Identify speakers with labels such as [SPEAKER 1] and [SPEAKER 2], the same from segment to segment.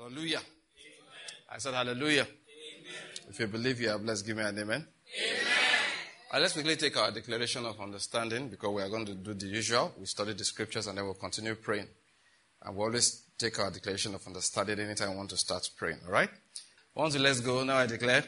[SPEAKER 1] Hallelujah. Amen. I said hallelujah. Amen. If you believe you are blessed, give me an amen. Amen. Let's quickly take our declaration of understanding because we are going to do the usual. We study the scriptures and then we'll continue praying. And we'll always take our declaration of understanding anytime we want to start praying. All right? Once let's go. Now I declare.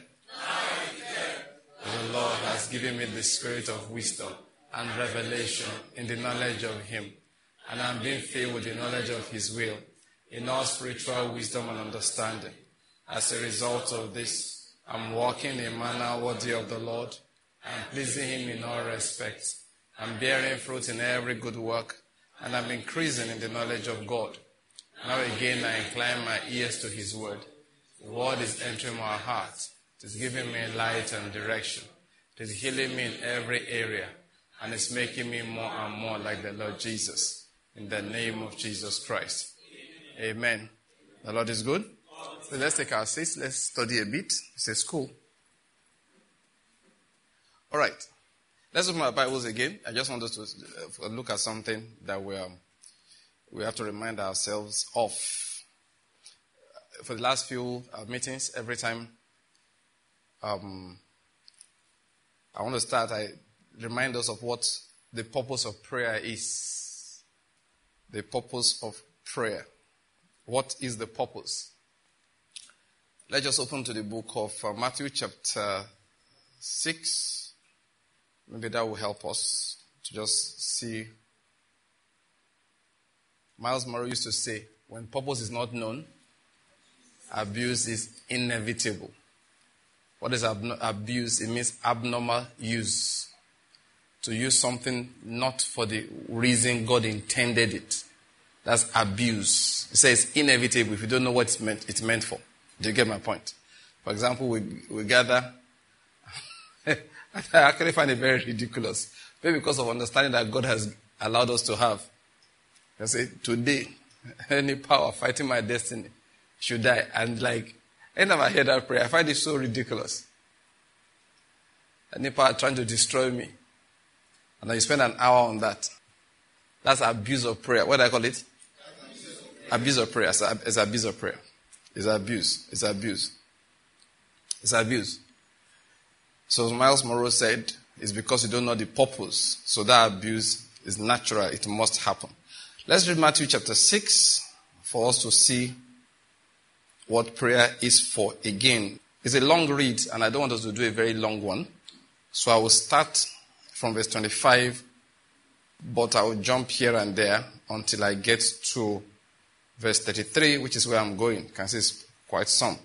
[SPEAKER 1] The Lord has given me the spirit of wisdom and revelation in the knowledge of Him. And I'm being filled with the knowledge of His will in all spiritual wisdom and understanding. As a result of this, I'm walking in a manner worthy of the Lord and pleasing Him in all respects. I'm bearing fruit in every good work, and I'm increasing in the knowledge of God. Now again, I incline my ears to His word. The word is entering my heart. It is giving me light and direction. It is healing me in every area, and it's making me more and more like the Lord Jesus. In the name of Jesus Christ. Amen. The Lord is good. So let's take our seats. Let's study a bit. It's a school. All right. Let's open our Bibles again. I just want us to look at something that we have to remind ourselves of. For the last few meetings, every time I want to start, I remind us of what the purpose of prayer is. The purpose of prayer. What is the purpose? Let's just open to the book of Matthew chapter 6. Maybe that will help us to just see. Miles Monroe used to say, when purpose is not known, abuse is inevitable. What is abuse? It means abnormal use. To use something not for the reason God intended it. That's abuse. It says inevitable if you don't know what it's meant for. Do you get my point? For example, we gather. I actually find it very ridiculous. Maybe because of understanding that God has allowed us to have. I say, today, any power fighting my destiny should die. And anytime I hear that prayer, I find it so ridiculous. Any power trying to destroy me. And then you spend an hour on that. That's abuse of prayer. What do I call it? Abuse of prayer. It's abuse of prayer. It's abuse. It's abuse. It's abuse. So Miles Monroe said, it's because you don't know the purpose. So that abuse is natural. It must happen. Let's read Matthew chapter 6 for us to see what prayer is for again. It's a long read, and I don't want us to do a very long one. So I will start from verse 25, but I will jump here and there until I get to verse 33, which is where I'm going. You can see it's quite some.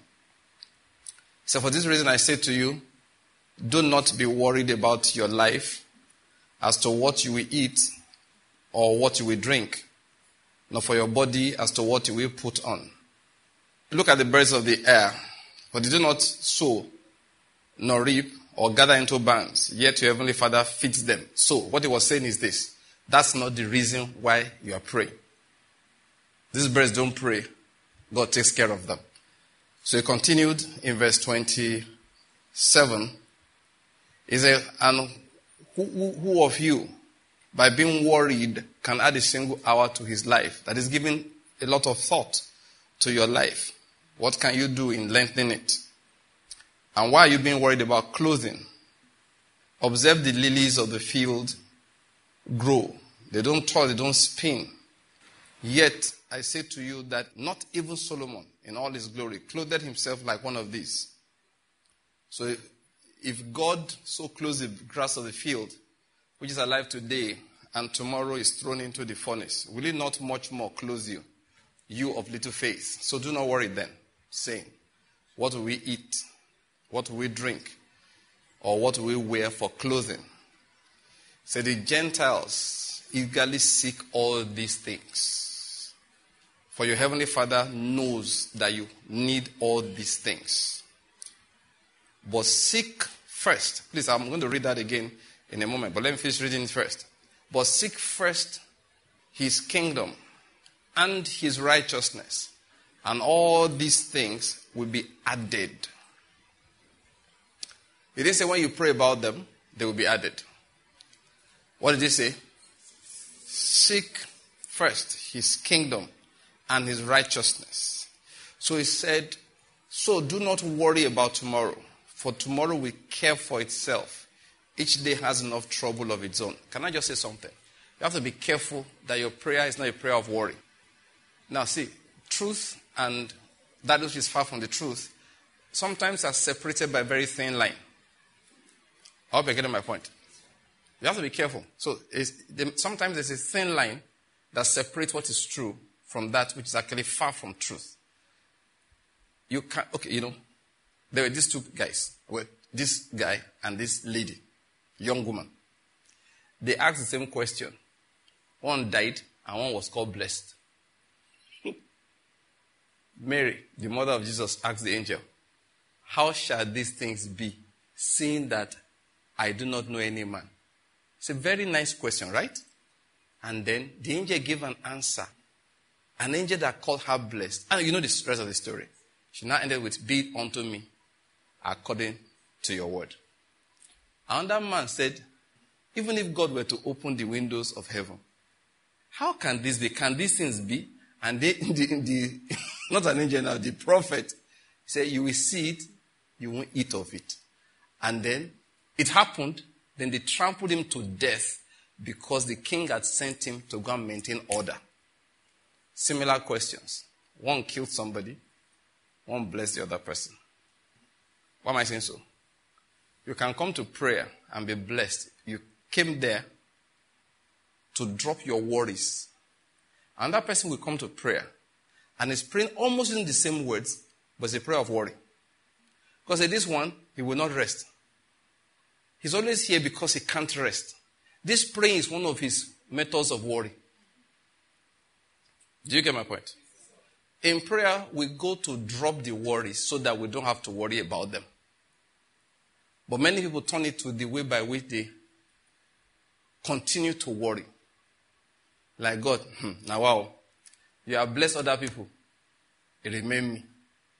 [SPEAKER 1] So for this reason I say to you, do not be worried about your life as to what you will eat or what you will drink, nor for your body as to what you will put on. Look at the birds of the air, for they do not sow, nor reap, or gather into barns, yet your heavenly Father feeds them. So what he was saying is this. That's not the reason why you are praying. These birds don't pray. God takes care of them. So he continued in verse 27. He said, and who of you, by being worried, can add a single hour to his life? That is giving a lot of thought to your life. What can you do in lengthening it? And why are you being worried about clothing? Observe the lilies of the field grow. They don't toil, they don't spin. Yet I say to you that not even Solomon, in all his glory, clothed himself like one of these. So if God so clothes the grass of the field, which is alive today, and tomorrow is thrown into the furnace, will he not much more clothe you, you of little faith? So do not worry then, saying, what will we eat? What will we drink? Or what will we wear for clothing? So the Gentiles eagerly seek all these things. For your heavenly Father knows that you need all these things. But seek first. Please, I'm going to read that again in a moment. But let me finish reading it first. But seek first his kingdom and his righteousness. And all these things will be added. He didn't say when you pray about them, they will be added. What did he say? Seek first his kingdom and his righteousness. So he said, so do not worry about tomorrow, for tomorrow will care for itself. Each day has enough trouble of its own. Can I just say something? You have to be careful that your prayer is not a prayer of worry. Now see, truth and that which is far from the truth sometimes are separated by a very thin line. I hope you're getting my point. You have to be careful. So sometimes there's a thin line that separates what is true from that which is actually far from truth. You can't, there were these two guys. Well, this guy and this lady, young woman. They asked the same question. One died and one was called blessed. Mary, the mother of Jesus, asked the angel, how shall these things be, seeing that I do not know any man? It's a very nice question, right? And then the angel gave an answer. An angel that called her blessed. And you know the rest of the story. She now ended with, be it unto me according to your word. Another man said, even if God were to open the windows of heaven, how can this be? Can these things be? And not an angel now, the prophet said, you will see it, you won't eat of it. And then it happened, then they trampled him to death because the king had sent him to go and maintain order. Similar questions. One killed somebody, one blessed the other person. Why am I saying so? You can come to prayer and be blessed. You came there to drop your worries. Another person will come to prayer and is praying almost in the same words, but it's a prayer of worry. Because in this one, he will not rest. He's always here because he can't rest. This praying is one of his methods of worry. Do you get my point? In prayer, we go to drop the worries so that we don't have to worry about them. But many people turn it to the way by which they continue to worry. Like God, now wow, you have blessed other people. It remain me.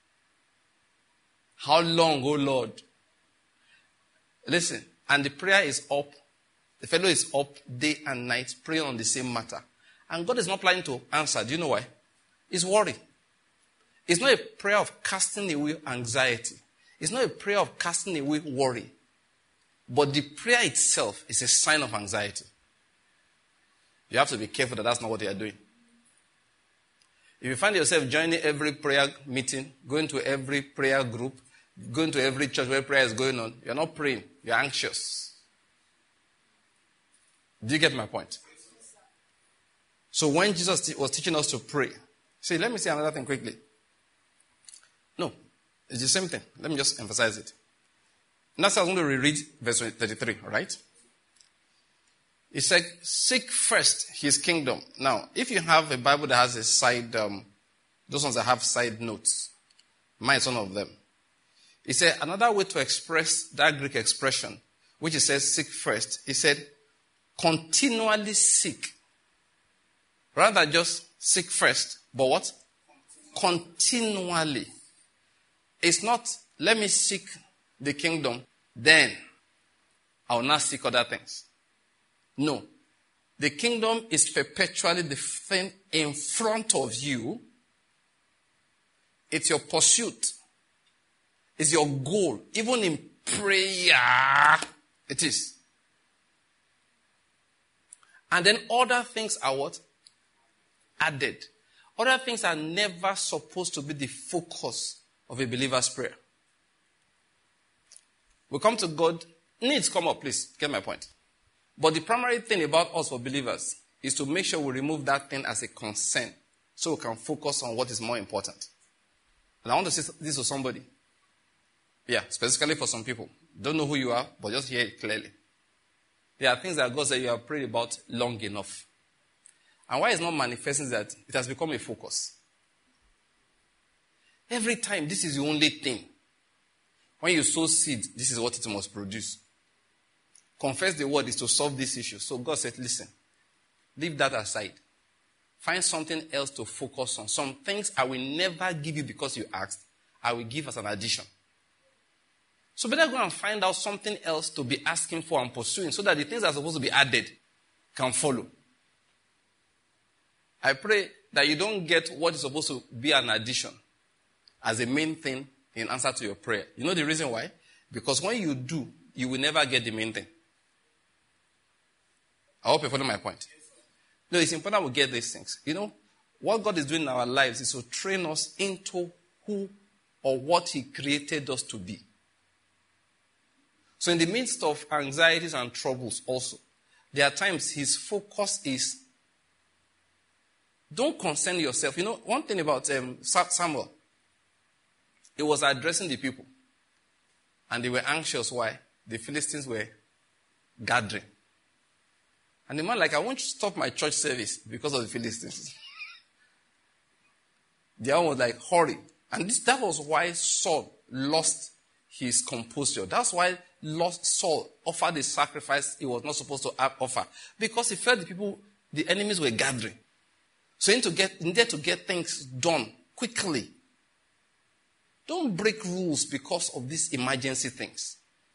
[SPEAKER 1] How long, oh Lord? Listen, and the prayer is up. The fellow is up day and night praying on the same matter. And God is not planning to answer. Do you know why? It's worry. It's not a prayer of casting away anxiety. It's not a prayer of casting away worry. But the prayer itself is a sign of anxiety. You have to be careful that that's not what you are doing. If you find yourself joining every prayer meeting, going to every prayer group, going to every church where prayer is going on, you're not praying. You're anxious. Do you get my point? So when Jesus was teaching us to pray, see, let me say another thing quickly. No, it's the same thing. Let me just emphasize it. Now I'm going to reread verse 33, all right? It said, seek first his kingdom. Now, if you have a Bible that has a side, those ones that have side notes, mine is one of them. He said, another way to express that Greek expression, which it says seek first, he said, continually seek. Rather than just seek first, but what? Continually. It's not, let me seek the kingdom, then I'll not seek other things. No. The kingdom is perpetually the thing in front of you. It's your pursuit. It's your goal. Even in prayer, it is. And then other things are what? Added. Other things are never supposed to be the focus of a believer's prayer. We come to God. Needs come up, please. Get my point. But the primary thing about us for believers is to make sure we remove that thing as a concern so we can focus on what is more important. And I want to say this to somebody. Yeah, specifically for some people. Don't know who you are, but just hear it clearly. There are things that God said you have prayed about long enough. And why it's not manifesting is that it has become a focus. Every time, this is the only thing. When you sow seed, this is what it must produce. Confess the word is to solve this issue. So God said, listen, leave that aside. Find something else to focus on. Some things I will never give you because you asked. I will give as an addition. So better go and find out something else to be asking for and pursuing so that the things that are supposed to be added can follow. I pray that you don't get what is supposed to be an addition as a main thing in answer to your prayer. You know the reason why? Because when you do, you will never get the main thing. I hope you're following my point. No, it's important we get these things. You know, what God is doing in our lives is to train us into who or what He created us to be. So in the midst of anxieties and troubles also, there are times His focus is, don't concern yourself. You know, one thing about Samuel, he was addressing the people. And they were anxious. Why? The Philistines were gathering. And the man like, I want to stop my church service because of the Philistines. The other was like, hurry. And that was why Saul lost his composure. That's why Saul offered the sacrifice he was not supposed to offer. Because he felt the enemies were gathering. So he needed to get things done quickly. Don't break rules because of these emergency things.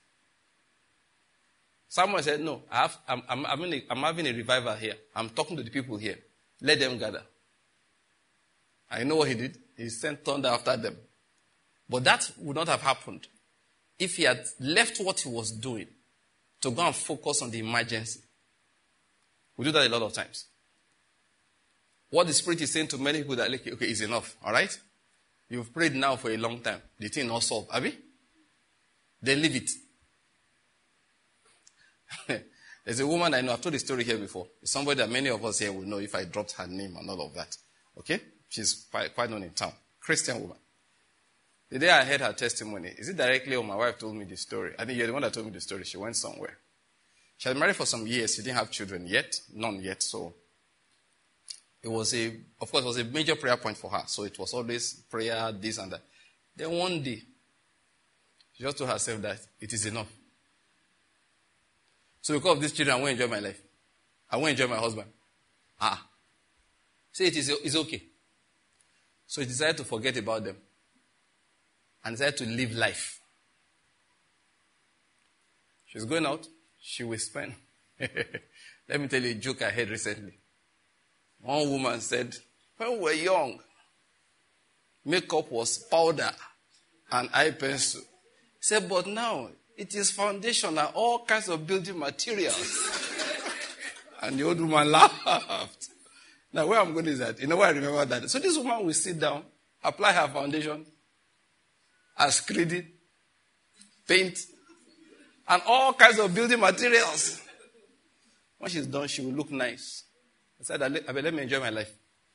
[SPEAKER 1] Someone said, no, I'm having a revival here. I'm talking to the people here. Let them gather. And you know what he did? He sent thunder after them. But that would not have happened if he had left what he was doing to go and focus on the emergency. We do that a lot of times. What the Spirit is saying to many people that, okay, it's enough, all right? You've prayed now for a long time. The thing not solved, have you? Then leave it. There's a woman I know, I've told the story here before. It's somebody that many of us here will know if I dropped her name and all of that. Okay? She's quite known in town. Christian woman. The day I heard her testimony, is it directly or my wife told me the story? I think you're the one that told me the story. She went somewhere. She had married for some years. She didn't have children yet. None yet. So it was it was a major prayer point for her. So it was always prayer, this and that. Then one day, she just told herself that it is enough. So because of these children, I won't enjoy my life. I won't enjoy my husband. Say it's okay. So he decided to forget about them. And decided to live life. She's going out. She will spend. Let me tell you a joke I heard recently. One woman said, when we were young, makeup was powder and eye pencil. He said, but now it is foundation and all kinds of building materials. And the old woman laughed. Now where I'm going is that, you know why I remember that? So this woman will sit down, apply her foundation, ascrided, paint, and all kinds of building materials. When she's done, she will look nice. I said, let me enjoy my life.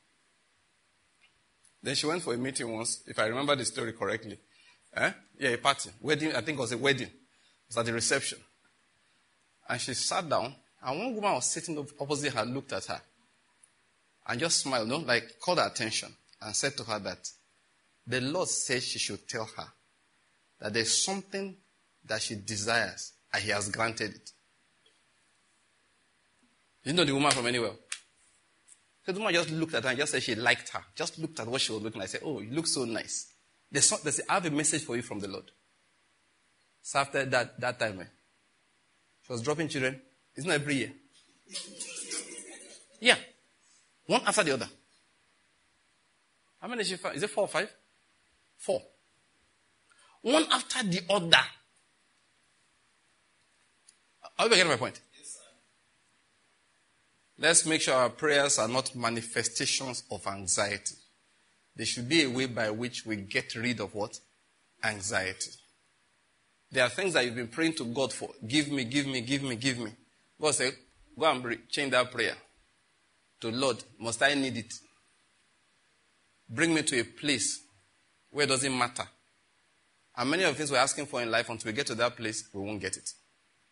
[SPEAKER 1] Then she went for a meeting once, if I remember the story correctly. A party. Wedding, I think it was a wedding. It was at the reception. And she sat down, and one woman was sitting opposite her, looked at her, and just smiled, called her attention, and said to her that the Lord said she should tell her that there's something that she desires, and He has granted it. You know the woman from anywhere? So the woman just looked at her and just said she liked her. Just looked at what she was looking like. I said, oh, you look so nice. They said, I have a message for you from the Lord. So after that time, she was dropping children. It's not every year. Yeah. One after the other. How many did she find? Is it 4 or 5? 4. One after the other. Are you getting my point?
[SPEAKER 2] Yes, sir.
[SPEAKER 1] Let's make sure our prayers are not manifestations of anxiety. There should be a way by which we get rid of what? Anxiety. There are things that you've been praying to God for. Give me, give me, give me, give me. God said, go and change that prayer to, Lord, must I need it? Bring me to a place where it doesn't matter. And many of the things we're asking for in life, until we get to that place, we won't get it.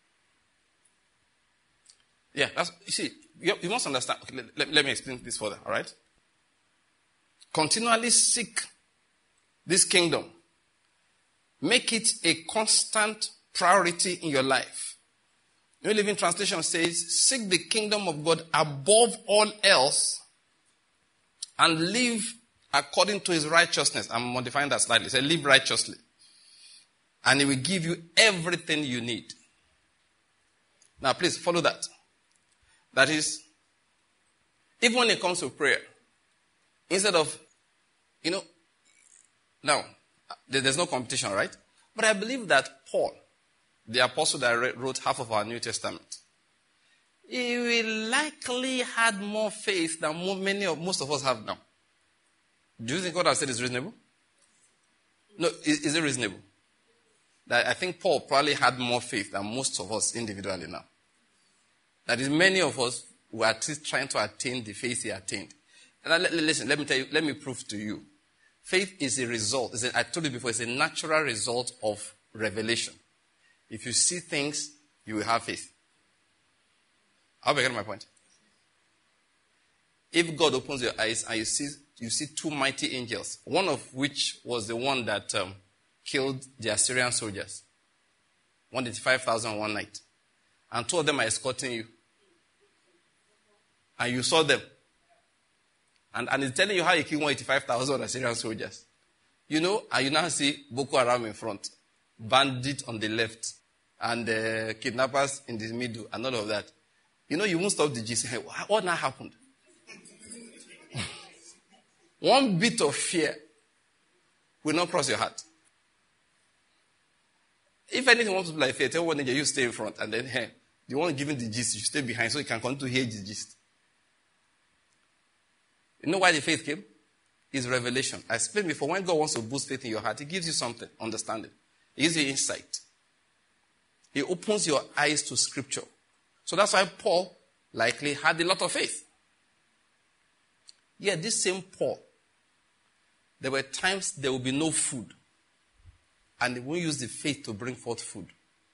[SPEAKER 1] Yeah, you see, you must understand. Okay, let me explain this further, all right? Continually seek this kingdom. Make it a constant priority in your life. New Living Translation says, seek the kingdom of God above all else and live according to His righteousness. I'm modifying that slightly. Say, live righteously. And He will give you everything you need. Now, please follow that. That is, even when it comes to prayer, instead of, Now, there's no competition, right? But I believe that Paul, the apostle that wrote half of our New Testament, he will likely had more faith than most of us have now. Do you think what I've said is reasonable? No, is it reasonable? That I think Paul probably had more faith than most of us individually now. That is, many of us were at least trying to attain the faith he attained. And listen, let me tell you, let me prove to you. Faith is a result. I told you before, it's a natural result of revelation. If you see things, you will have faith. I'll be getting my point. If God opens your eyes and you see two mighty angels, one of which was the one that killed the Assyrian soldiers, 185,000 one night, and two of them are escorting you, and you saw them, and it's telling you how you killed 185,000 Assyrian soldiers, and you now see Boko Haram in front, bandit on the left, and kidnappers in the middle, and all of that. You won't stop the gist. Hey, what now happened? One bit of fear will not cross your heart. If anything wants to be like fear, tell one nigga, you stay in front, and then, hey, the one giving the gist, you stay behind so you can continue to hear the gist. You know why the faith came? It's revelation. I explained before, when God wants to boost faith in your heart, He gives you something, understanding. He gives you insight. He opens your eyes to Scripture. So that's why Paul likely had a lot of faith. Yeah, this same Paul, there were times there will be no food, and they won't use the faith to bring forth food.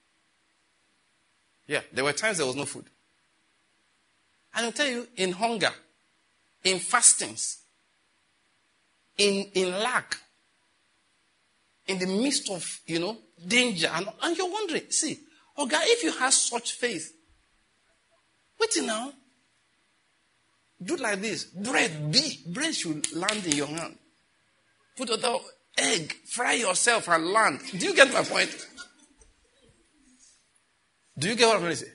[SPEAKER 1] Yeah, there were times there was no food. And I'll tell you, in hunger, in fastings, in lack, in the midst of, danger, and you're wondering, see, God, if you have such faith, wait now. Do like this. Bread should land in your hand. Put another egg, fry yourself and land. Do you get my point? Do you get what I'm trying to say?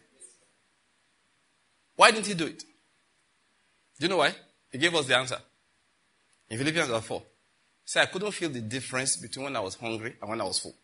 [SPEAKER 1] Why didn't he do it? Do you know why? He gave us the answer. In Philippians 4. He said, I couldn't feel the difference between when I was hungry and when I was full.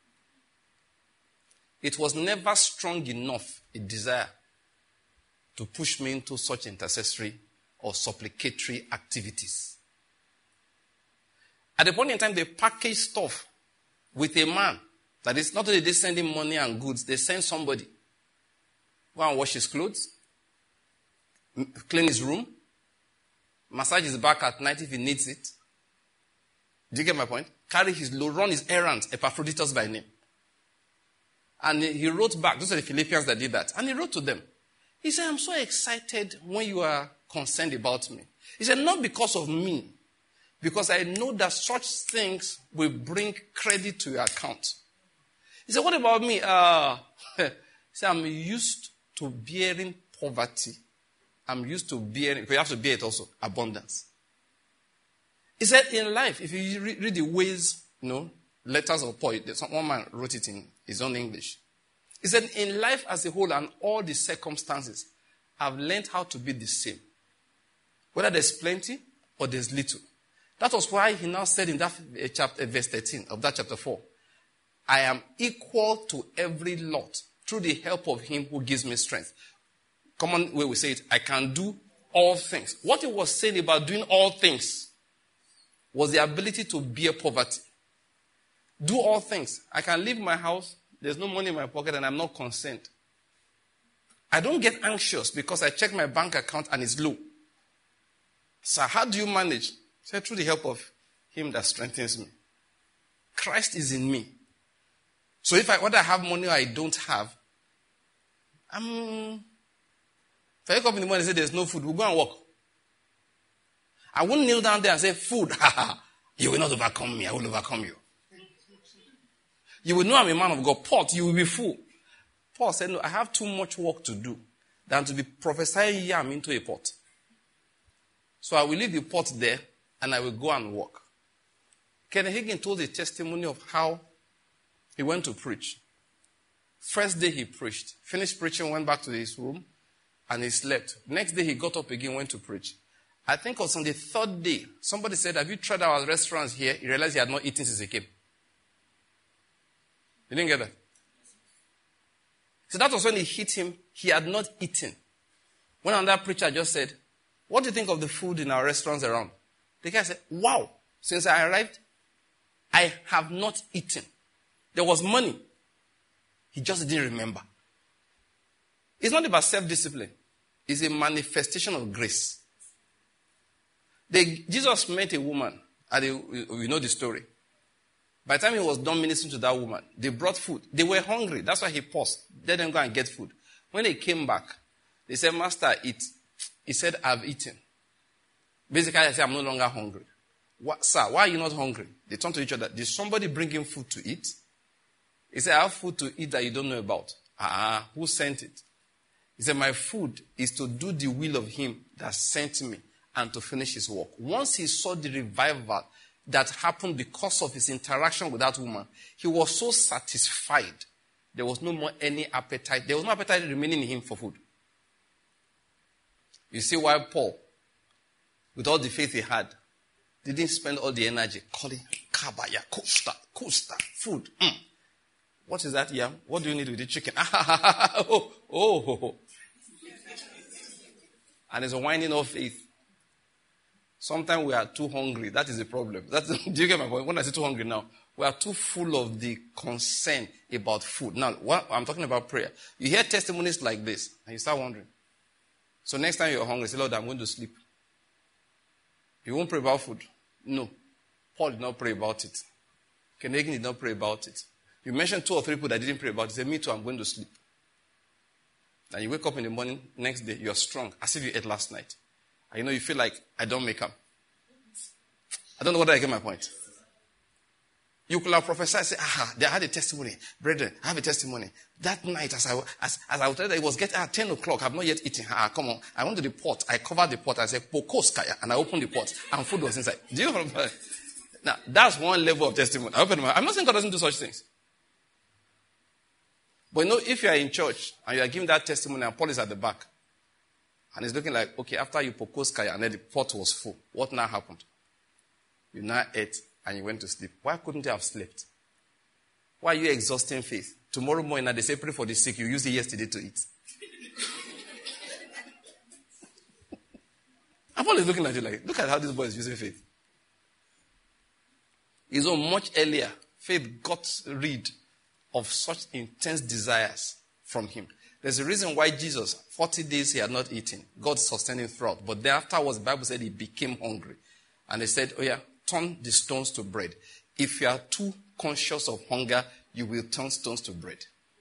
[SPEAKER 1] It was never strong enough a desire to push me into such intercessory or supplicatory activities. At the point in time, they package stuff with a man. That is, not only they send him money and goods, they send somebody. Go and wash his clothes, clean his room, massage his back at night if he needs it. Do you get my point? Carry his load, run his errands, Epaphroditus by name. And he wrote back. Those are the Philippians that did that. And he wrote to them. He said, I'm so excited when you are concerned about me. He said, not because of me, because I know that such things will bring credit to your account. He said, what about me? He said, I'm used to bearing poverty. I'm used to bearing, but you have to bear it also, abundance. He said, in life, if you read the ways, letters of Paul, one man wrote it in his own English. He said, in life as a whole and all the circumstances, I've learned how to be the same. Whether there's plenty or there's little. That was why he now said in that chapter, verse 13 of that chapter 4, I am equal to every lot through the help of him who gives me strength. Common way we say it, I can do all things. What he was saying about doing all things was the ability to bear poverty. Do all things. I can leave my house, there's no money in my pocket, and I'm not concerned. I don't get anxious because I check my bank account and it's low. So how do you manage? Say, through the help of him that strengthens me. Christ is in me. So whether I have money or I don't have, if I wake up in the morning and say there's no food, we'll go and walk. I won't kneel down there and say, food, you will not overcome me, I will overcome you. You will know I'm a man of God. Pot, you will be full. Paul said, no, I have too much work to do than to be prophesying yam into a pot. So I will leave the pot there and I will go and walk. Kenneth Hagin told a testimony of how he went to preach. First day he preached. Finished preaching, went back to his room and he slept. Next day he got up again, went to preach. I think it was on the third day, somebody said, have you tried our restaurants here? He realized he had not eaten since he came. You didn't get that? So that was when it hit him. He had not eaten. When another preacher just said, what do you think of the food in our restaurants around? The guy said, wow, since I arrived, I have not eaten. There was money. He just didn't remember. It's not about self-discipline. It's a manifestation of grace. Jesus met a woman. We know the story. By the time he was done ministering to that woman, they brought food. They were hungry. That's why he paused. Let them go and get food. When they came back, they said, Master, eat. He said, I've eaten. Basically, I said, I'm no longer hungry. Sir, why are you not hungry? They turned to each other. Did somebody bring him food to eat? He said, I have food to eat that you don't know about. Who sent it? He said, my food is to do the will of him that sent me and to finish his work. Once he saw the revival that happened because of his interaction with that woman, he was so satisfied. There was no more any appetite. There was no appetite remaining in him for food. You see why Paul, with all the faith he had, didn't spend all the energy calling kabaya, costa, food. What is that yam? What do you need with the chicken? And it's a winding of faith. Sometimes we are too hungry. That is the problem. Do you get my point? When I say too hungry now, we are too full of the concern about food. Now, I'm talking about prayer. You hear testimonies like this, and you start wondering. So next time you're hungry, say, Lord, I'm going to sleep. You won't pray about food. No. Paul did not pray about it. Ken Hagin did not pray about it. You mentioned 2 or 3 people that didn't pray about it. Say, me too, I'm going to sleep. And you wake up in the morning, next day, you're strong, as if you ate last night. And you feel like, I don't make up. I don't know whether I get my point. You could have prophesied, say, they had a testimony. Brethren, I have a testimony. That night, as I was telling you, it was getting at 10 o'clock. I've not yet eaten. Come on. I went to the pot. I covered the pot. I said, Pokoskaya. And I opened the pot. And food was inside. Do you know what I'm saying? Now, that's one level of testimony. I'm not saying God doesn't do such things. But if you are in church and you are giving that testimony and Paul is at the back, and it's looking like, okay, after you Pokoskaya and then the pot was full, what now happened? You now ate and you went to sleep. Why couldn't you have slept? Why are you exhausting faith? Tomorrow morning, they say, pray for the sick. You used it yesterday to eat. And Paul is looking at you like, look at how this boy is using faith. He's on much earlier. Faith got rid of such intense desires from him. There's a reason why Jesus, 40 days he had not eaten. God sustained him throughout. But then afterwards, the Bible said he became hungry. And they said, turn the stones to bread. If you are too conscious of hunger, you will turn stones to bread.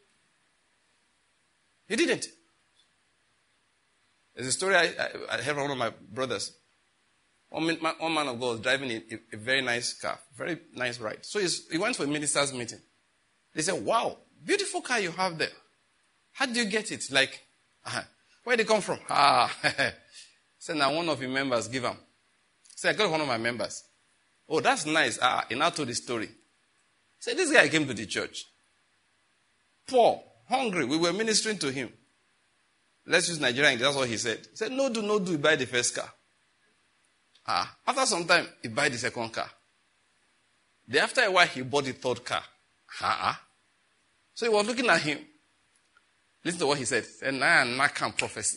[SPEAKER 1] He didn't. There's a story I heard from one of my brothers. One man of God was driving a very nice car, very nice ride. So he went for a minister's meeting. They said, wow, beautiful car you have there. How did you get it? Like, where did it come from? Said, now one of your members give him. Said, I got one of my members. Oh, that's nice. He now told the story. Said, this guy came to the church. Poor, hungry. We were ministering to him. Let's use Nigerian. That's what he said. He said, no do, he buy the first car. After some time, he buy the second car. Then after a while, he bought the third car. So he was looking at him. Listen to what he said. And I nakam prophecy.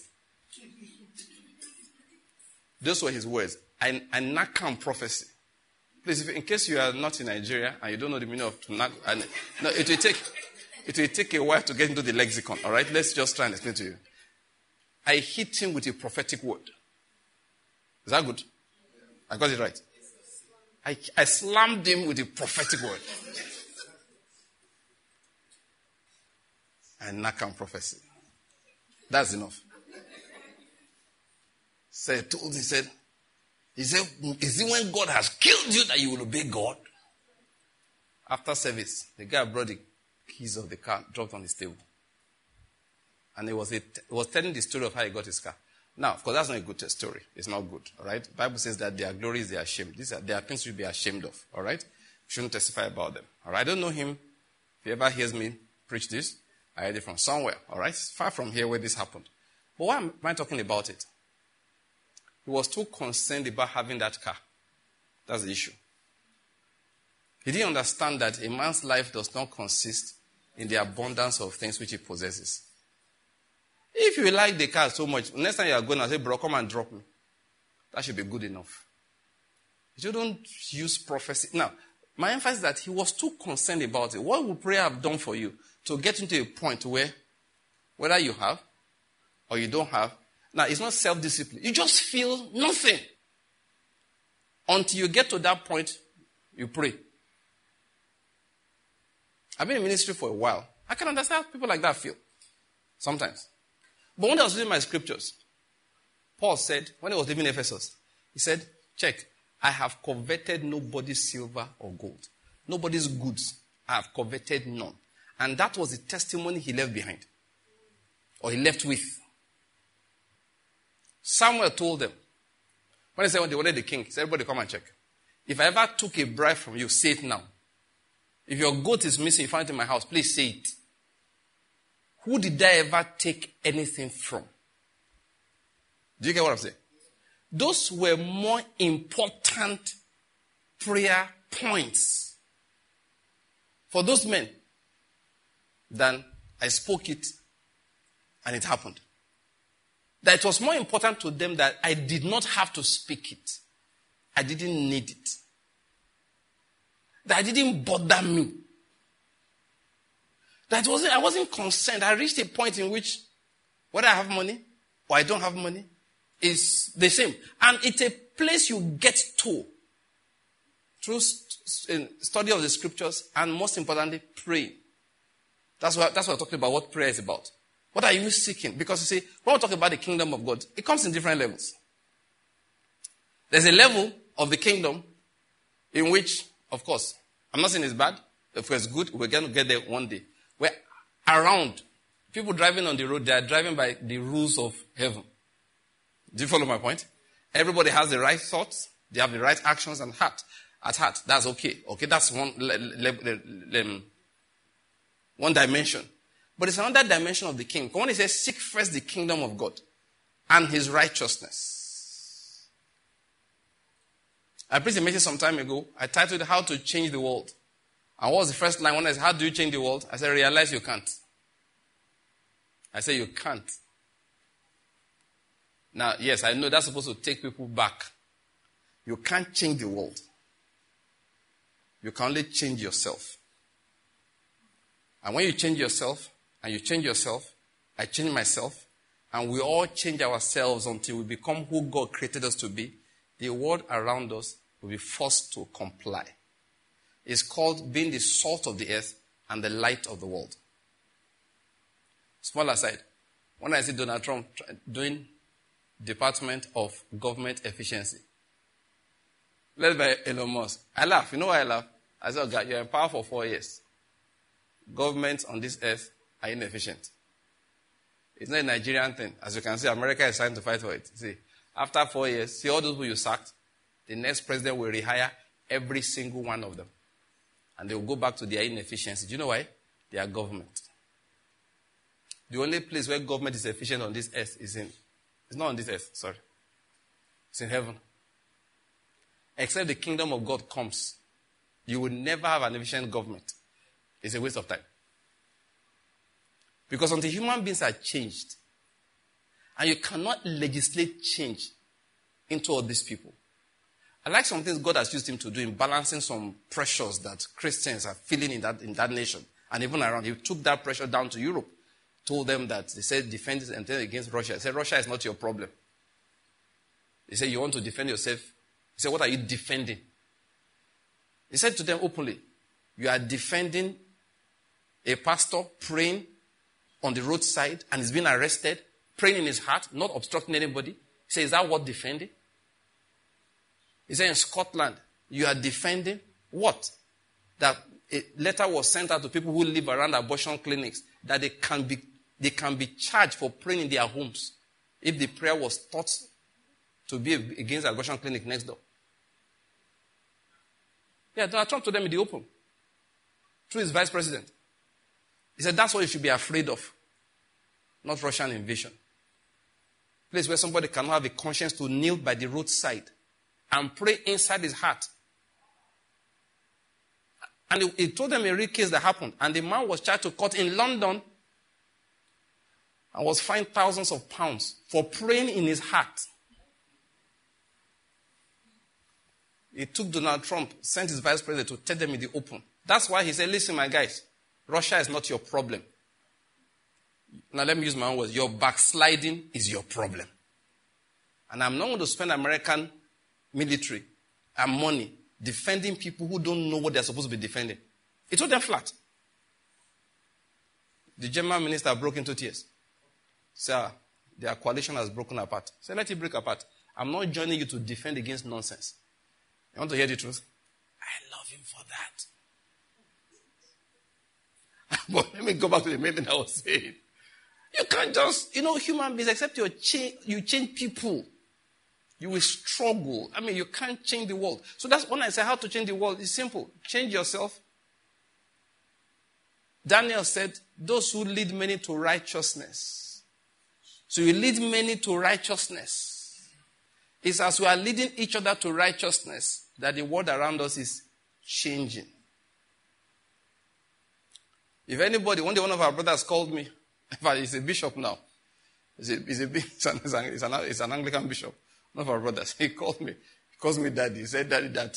[SPEAKER 1] Those were his words. I nakam prophecy. Please, in case you are not in Nigeria and you don't know the meaning of no, it will take a while to get into the lexicon. All right, let's just try and explain to you. I hit him with a prophetic word. Is that good? I got it right. I slammed him with a prophetic word. And nakam prophecy. That's enough. He said, is it when God has killed you that you will obey God? After service, the guy brought the keys of the car, dropped on his table. And he was telling the story of how he got his car. Now, of course, that's not a good story. It's not good, all right? The Bible says that their glory is their shame. They are things to be ashamed of, all right? We shouldn't testify about them, all right? I don't know him. If he ever hears me preach this, I heard it from somewhere, all right? It's far from here where this happened. But why am I talking about it? He was too concerned about having that car. That's the issue. He didn't understand that a man's life does not consist in the abundance of things which he possesses. If you like the car so much, next time you are going to say, bro, come and drop me. That should be good enough. You don't use prophecy. Now, my emphasis is that he was too concerned about it. What would prayer have done for you to get into a point where, whether you have or you don't have, now it's not self-discipline. You just feel nothing. Until you get to that point, you pray. I've been in ministry for a while. I can understand how people like that feel. Sometimes. But when I was reading my scriptures, Paul said, when he was leaving Ephesus, he said, check, I have coveted nobody's silver or gold. Nobody's goods. I have coveted none. And that was the testimony he left behind. Or he left with. Samuel told them, when he said when they wanted the king, he said, everybody come and check. If I ever took a bribe from you, say it now. If your goat is missing, you find it in my house, please say it. Who did I ever take anything from? Do you get what I'm saying? Those were more important prayer points for those men than I spoke it and it happened. That it was more important to them that I did not have to speak it. I didn't need it. That it didn't bother me. That I wasn't concerned. I reached a point in which whether I have money or I don't have money is the same. And it's a place you get to through study of the scriptures and most importantly, praying. That's what we're talking about, what prayer is about. What are you seeking? Because you see, when we talk about the kingdom of God, it comes in different levels. There's a level of the kingdom in which, of course, I'm not saying it's bad. If it's good, we're going to get there one day. Where around, people driving on the road, they are driving by the rules of heaven. Do you follow my point? Everybody has the right thoughts. They have the right actions and heart. At heart, that's okay. Okay, that's one dimension. But it's another dimension of the king. When he says, seek first the kingdom of God and his righteousness. I preached a message some time ago. I titled it, How to Change the World. And what was the first line? When I said, how do you change the world? I said, realize you can't. I said, you can't. Now, yes, I know that's supposed to take people back. You can't change the world. You can only change yourself. And when you change yourself, and you change yourself, I change myself, and we all change ourselves until we become who God created us to be, the world around us will be forced to comply. It's called being the salt of the earth and the light of the world. Small aside, when I see Donald Trump doing Department of Government Efficiency, led by Elon Musk, I laugh. You know why I laugh? I said, oh God, you're in power for 4 years. Governments on this earth are inefficient. It's not a Nigerian thing. As you can see, America is trying to fight for it. See, after 4 years, see all those people you sacked, the next president will rehire every single one of them. And they will go back to their inefficiency. Do you know why? They are government. The only place where government is efficient on this earth it's not on this earth, sorry. It's in heaven. Except the kingdom of God comes. You will never have an efficient government. It's a waste of time. Because until human beings are changed, and you cannot legislate change into all these people. I like some things God has used him to do in balancing some pressures that Christians are feeling in that nation and even around. He took that pressure down to Europe, told them that they said defend against Russia. He said Russia is not your problem. He said you want to defend yourself. He said what are you defending? He said to them openly, you are defending a pastor praying on the roadside and is being arrested, praying in his heart, not obstructing anybody. He said, is that what defending? He said in Scotland, you are defending what? That a letter was sent out to people who live around abortion clinics that they can be charged for praying in their homes if the prayer was thought to be against the abortion clinic next door. Yeah, Donald Trump told them in the open through his vice president. He said that's what you should be afraid of, not Russian invasion. place where somebody cannot have a conscience to kneel by the roadside and pray inside his heart. And he told them a real case that happened. And the man was charged to court in London and was fined thousands of pounds for praying in his heart. He took Donald Trump, sent his vice president to tell them in the open. That's why he said, listen, my guys, Russia is not your problem. Now let me use my own words. Your backsliding is your problem. And I'm not going to spend American military and money defending people who don't know what they're supposed to be defending. He told them flat. The German minister broke into tears. Sir, their coalition has broken apart. So let it break apart. I'm not joining you to defend against nonsense. You want to hear the truth? I love him for that. But let me go back to the main thing I was saying. You can't just, human beings, except you change people. You will struggle. I mean, you can't change the world. So that's when I say how to change the world. It's simple. Change yourself. Daniel said, those who lead many to righteousness. So you lead many to righteousness. It's as we are leading each other to righteousness that the world around us is changing. If anybody, one day one of our brothers called me. In fact, he's a bishop now. He's an Anglican bishop. One of our brothers. He called me. He calls me daddy. He said, daddy, that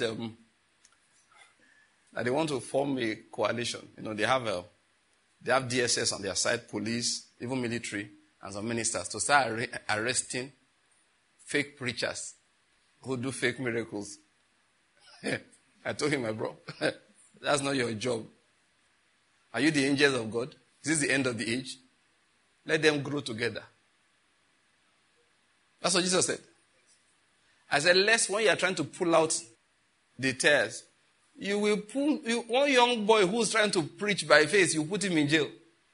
[SPEAKER 1] they want to form a coalition. They have DSS on their side, police, even military, and some ministers to start arresting fake preachers who do fake miracles. I told him, my bro, that's not your job. Are you the angels of God? Is this the end of the age? Let them grow together. That's what Jesus said. I said, lest when you are trying to pull out the tares, you will pull one young boy who's trying to preach by faith, you put him in jail.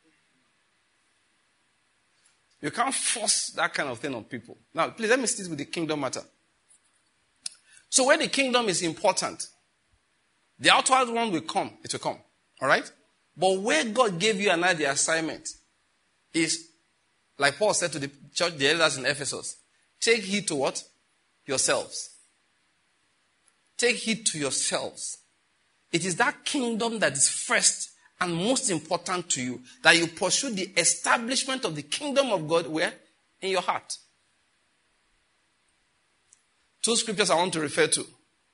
[SPEAKER 1] You can't force that kind of thing on people. Now, please let me stick with the kingdom matter. So when the kingdom is important, the outward one will come. It will come. All right? But where God gave you and I the assignment is, like Paul said to the church, the elders in Ephesus, take heed to what? Yourselves. Take heed to yourselves. It is that kingdom that is first and most important to you, that you pursue the establishment of the kingdom of God where? In your heart. 2 scriptures I want to refer to.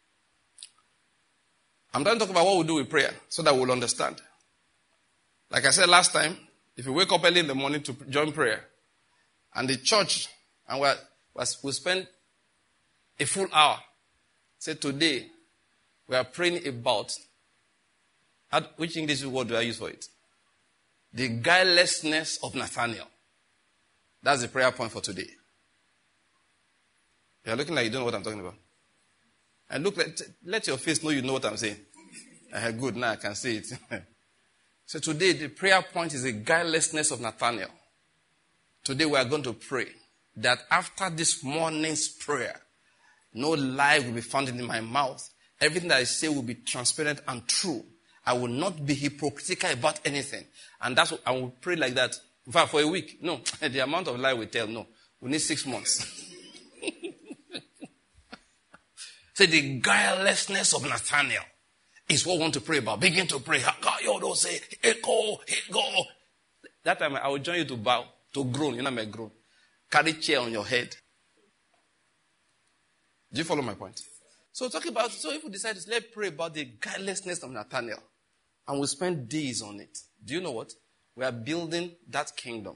[SPEAKER 1] I'm going to talk about what we do with prayer so that we'll understand. Like I said last time, if you wake up early in the morning to join prayer, and the church, and we'll spend a full hour, say today, we are praying about, which English word do I use for it? The guilelessness of Nathaniel. That's the prayer point for today. You're looking like you don't know what I'm talking about. And let your face know you know what I'm saying. Good, now I can see it. So today, the prayer point is the guilelessness of Nathaniel. Today we are going to pray that after this morning's prayer, no lie will be found in my mouth. Everything that I say will be transparent and true. I will not be hypocritical about anything. And that's what I will pray like that. In fact, for a week. No, the amount of lie we tell, no. We need 6 months. Say the guilelessness of Nathaniel is what we want to pray about. Begin to pray. You don't say, go. That time I will join you to bow, to groan. You know my groan. Carry chair on your head. Do you follow my point? So if we decide to let's pray about the guilelessness of Nathaniel, and we'll spend days on it. Do you know what? We are building that kingdom.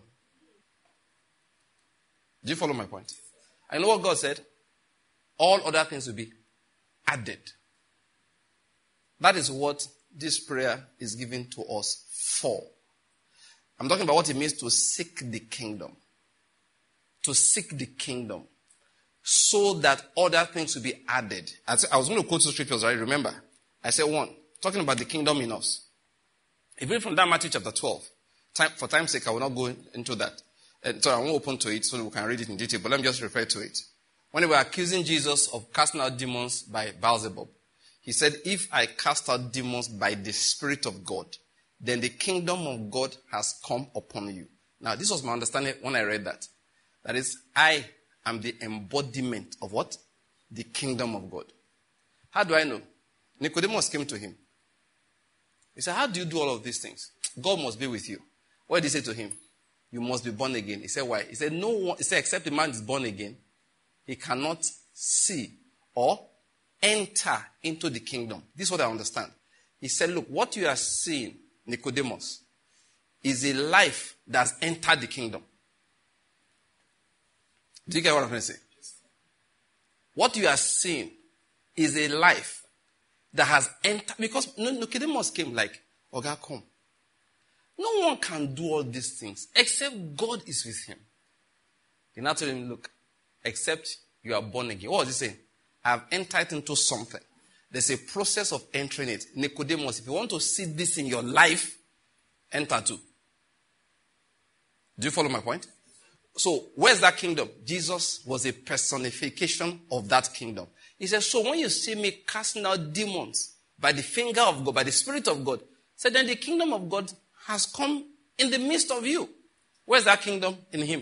[SPEAKER 1] Do you follow my point? I know what God said. All other things will be added. That is what this prayer is given to us for. I'm talking about what it means to seek the kingdom. To seek the kingdom. So that other things will be added. I was going to quote 2 scriptures, right? Remember, I said 1, talking about the kingdom in us. If you read from that Matthew chapter 12, for time's sake, I will not go into that. So I won't open to it so we can read it in detail, but let me just refer to it. When they were accusing Jesus of casting out demons by Beelzebub, he said, if I cast out demons by the Spirit of God, then the kingdom of God has come upon you. Now, this was my understanding when I read that. That is, I I'm the embodiment of what? The kingdom of God. How do I know? Nicodemus came to him. He said, how do you do all of these things? God must be with you. What did he say to him? You must be born again. He said, why? He said, no one, he said, except a man is born again, he cannot see or enter into the kingdom. This is what I understand. He said, look, what you are seeing, Nicodemus, is a life that's entered the kingdom. Do you get what I'm going to say? What you are seeing is a life that has entered, because Nicodemus came like, Oga, come. No one can do all these things except God is with him. They now told him, look, except you are born again. What was he saying? I have entered into something. There's a process of entering it. Nicodemus, if you want to see this in your life, enter too. Do you follow my point? So, where's that kingdom? Jesus was a personification of that kingdom. He says, so when you see me casting out demons by the finger of God, by the Spirit of God, so then the kingdom of God has come in the midst of you. Where's that kingdom? In him.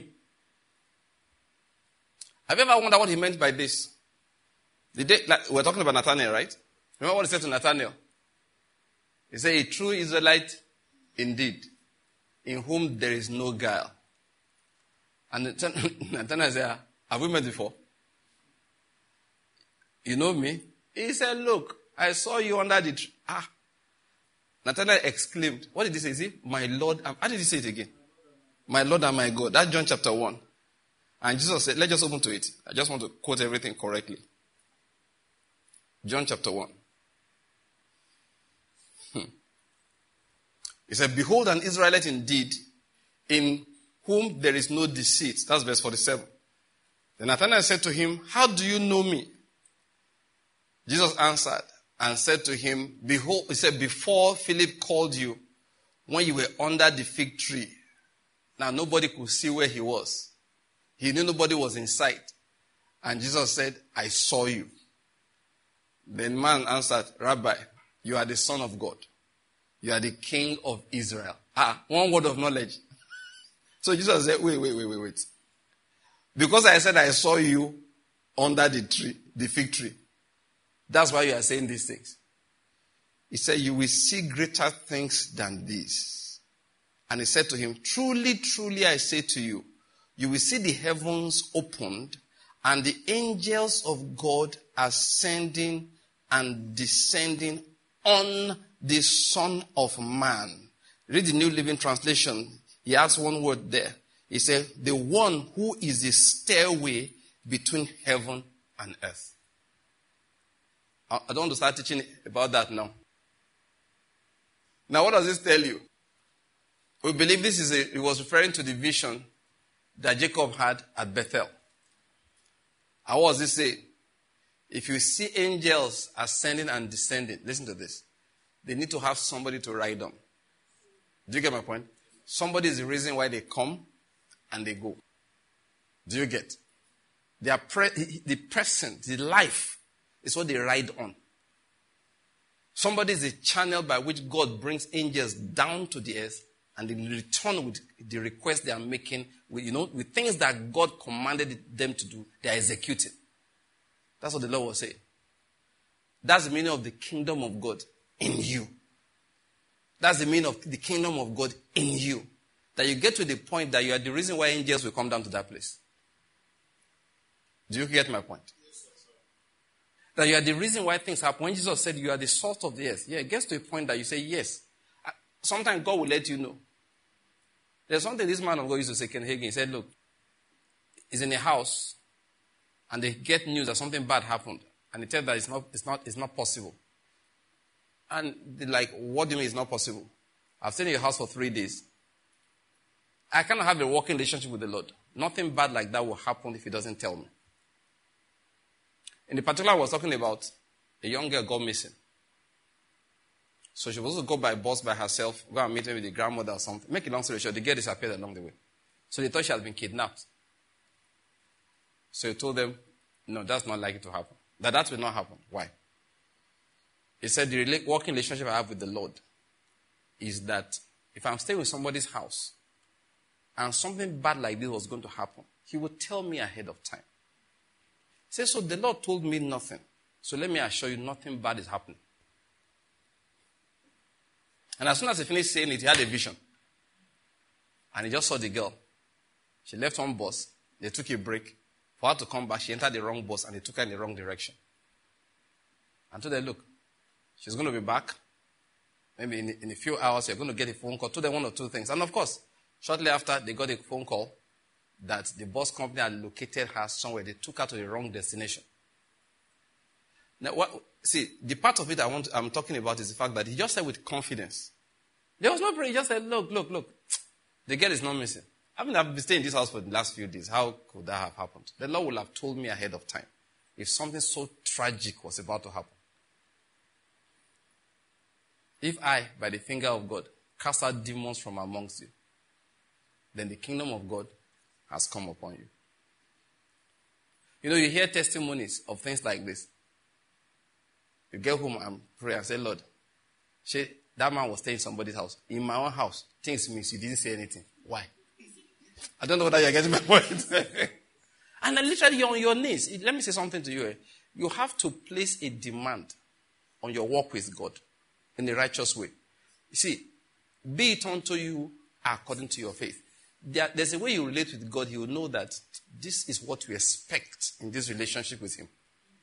[SPEAKER 1] Have you ever wondered what he meant by this? We're talking about Nathanael, right? Remember what he said to Nathanael? He said, a true Israelite indeed, in whom there is no guile. And Nathanael said, have we met before? You know me? He said, look, I saw you under the tree. Nathanael exclaimed. What did he say? Is it my Lord? How did he say it again? My Lord and my God. That's John chapter 1. And Jesus said, let's just open to it. I just want to quote everything correctly. John chapter 1. He said, behold an Israelite indeed, in whom there is no deceit. That's verse 47. Then Nathanael said to him, how do you know me? Jesus answered and said to him, behold, he said, before Philip called you, when you were under the fig tree. Now nobody could see where he was. He knew nobody was in sight. And Jesus said, I saw you. Then man answered, Rabbi, you are the Son of God. You are the King of Israel. One word of knowledge. So Jesus said, wait. Because I said I saw you under the tree, the fig tree. That's why you are saying these things. He said, you will see greater things than these. And he said to him, truly, truly, I say to you, you will see the heavens opened and the angels of God ascending and descending on the Son of Man. Read the New Living Translation. He adds one word there. He said, the one who is the stairway between heaven and earth. I don't want to start teaching about that now. Now, what does this tell you? We believe it was referring to the vision that Jacob had at Bethel. And what does it say? If you see angels ascending and descending, listen to this. They need to have somebody to ride on. Do you get my point? Somebody is the reason why they come and they go. Do you get? The present, the life, is what they ride on. Somebody is a channel by which God brings angels down to the earth, and in return with the request they are making, with things that God commanded them to do, they are executing. That's what the Lord was saying. That's the meaning of the kingdom of God in you. That's the meaning of the kingdom of God in you. That you get to the point that you are the reason why angels will come down to that place. Do you get my point? That you are the reason why things happen. When Jesus said you are the salt of the earth, it gets to a point that you say yes. Sometimes God will let you know. There's something this man of God used to say, Ken Hagin. He said, look, he's in a house and they get news that something bad happened. And he tells that it's not possible. And they're like, what do you mean it's not possible? I've stayed in your house for 3 days. I cannot have a working relationship with the Lord. Nothing bad like that will happen if he doesn't tell me. In the particular, I was talking about a young girl got missing. So she was supposed to go by bus by herself, go and meet maybe the grandmother or something. Make a long story short, the girl disappeared along the way. So they thought she had been kidnapped. So he told them, no, that's not likely to happen. That will not happen. Why? He said, the working relationship I have with the Lord is that if I'm staying with somebody's house and something bad like this was going to happen, he would tell me ahead of time. Say, so the Lord told me nothing. So let me assure you, nothing bad is happening. And as soon as he finished saying it, he had a vision. And he just saw the girl. She left one bus. They took a break. For her to come back, she entered the wrong bus and they took her in the wrong direction. And told them, look, she's going to be back. Maybe in a few hours, you're going to get a phone call. Told them one or two things. And of course, shortly after, they got a phone call that the bus company had located her somewhere. They took her to the wrong destination. Now, the part of it I'm talking about is the fact that he just said with confidence. There was no prayer. He just said, look. The girl is not missing. I've been staying in this house for the last few days. How could that have happened? The Lord would have told me ahead of time if something so tragic was about to happen. If I, by the finger of God, cast out demons from amongst you, then the kingdom of God has come upon you. You know, you hear testimonies of things like this. You get home and pray and say, Lord, that man was staying in somebody's house. In my own house, things means you didn't say anything. Why? I don't know whether you're getting my point. And literally you're on your knees. Let me say something to you. You have to place a demand on your walk with God in a righteous way. You see, be it unto you according to your faith. There's a way you relate with God. You will know that this is what we expect in this relationship with Him.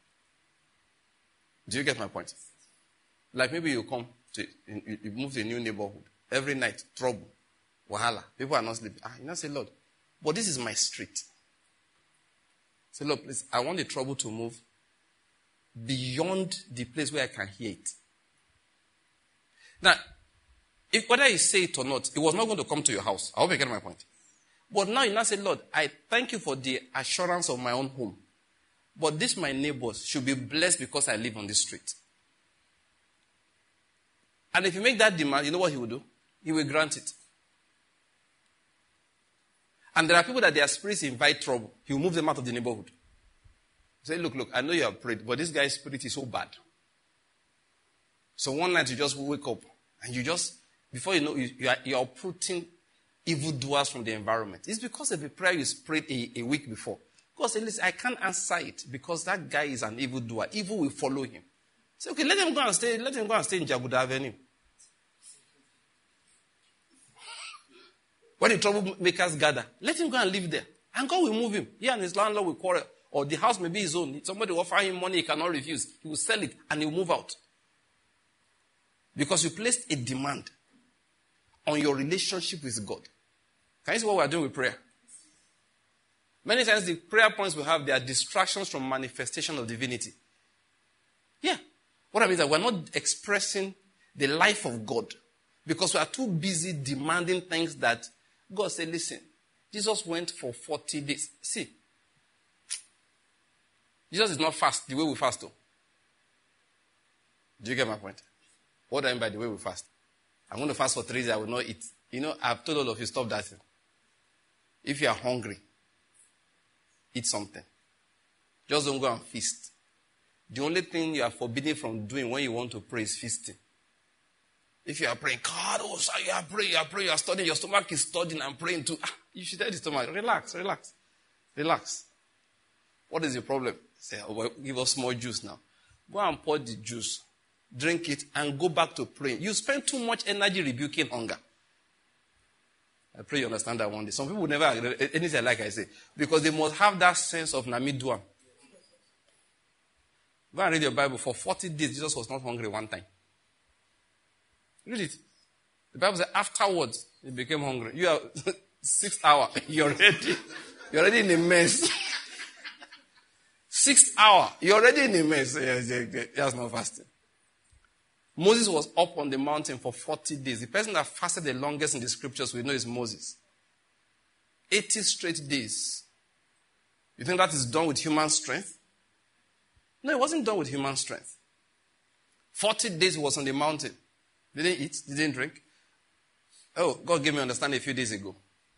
[SPEAKER 1] Do you get my point? Like maybe you move to a new neighborhood. Every night, trouble, wahala. People are not sleeping. You now say, Lord, but this is my street. Say, Lord, please, I want the trouble to move beyond the place where I can hear it. Now, whether you say it or not, it was not going to come to your house. I hope you get my point. But now you now say, Lord, I thank you for the assurance of my own home. But this, my neighbors, should be blessed because I live on this street. And if you make that demand, you know what He will do? He will grant it. And there are people that their spirits invite trouble. He will move them out of the neighborhood. Say, look, I know you have prayed, but this guy's spirit is so bad. So one night you just wake up and you just, before you know, you are uprooting evildoers from the environment. It's because of a prayer you prayed a week before. God said, listen, I can't answer it because that guy is an evildoer. Evil will follow him. Say, okay, let him go and stay in Jaguda Avenue. When the troublemakers gather, let him go and live there. And God will move him. He and his landlord will quarrel. Or the house may be his own. Somebody will offer him money he cannot refuse. He will sell it and he will move out. Because you placed a demand on your relationship with God. Can you see what we are doing with prayer? Many times the prayer points we have, they are distractions from manifestation of divinity. Yeah. What I mean is that we're not expressing the life of God because we are too busy demanding things that God said, listen, Jesus went for 40 days. See, Jesus is not fast the way we fast though. Do you get my point? What do I mean by the way we fast? I'm going to fast for 3 days, I will not eat. You know, I've told all of you, stop that thing. If you are hungry, eat something. Just don't go and feast. The only thing you are forbidden from doing when you want to pray is feasting. If you are praying, God, oh, sir, you are praying, you are studying, your stomach is studying and praying too. You should tell the stomach, relax. What is your problem? Say, oh, well, give us more juice now. Go and pour the juice, drink it, and go back to praying. You spend too much energy rebuking hunger. I pray you understand that one day. Some people never anything like I say. Because they must have that sense of Namiduan. Go and read your Bible. For 40 days, Jesus was not hungry one time. Read it. The Bible says afterwards, he became hungry. You are 6th hour. You're already in a mess. 6th hour. You're already in a mess. That's not fasting. Moses was up on the mountain for 40 days. The person that fasted the longest in the scriptures we know is Moses. 80 straight days. You think that is done with human strength? No, it wasn't done with human strength. 40 days he was on the mountain. Didn't eat, didn't drink. Oh, God gave me understanding a few days ago.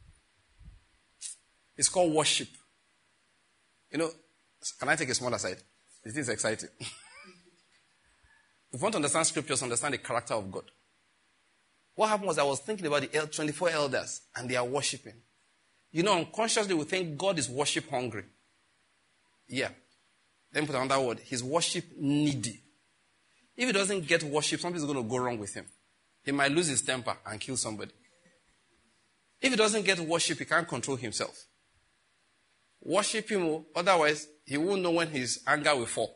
[SPEAKER 1] It's called worship. You know, can I take a small aside? This is exciting. If you want to understand scriptures, understand the character of God. What happened was I was thinking about the 24 elders and they are worshiping. You know, unconsciously we think God is worship hungry. Yeah. Let me put another word. He's worship needy. If he doesn't get worship, something's going to go wrong with him. He might lose his temper and kill somebody. If he doesn't get worship, he can't control himself. Worship him, otherwise he won't know when his anger will fall.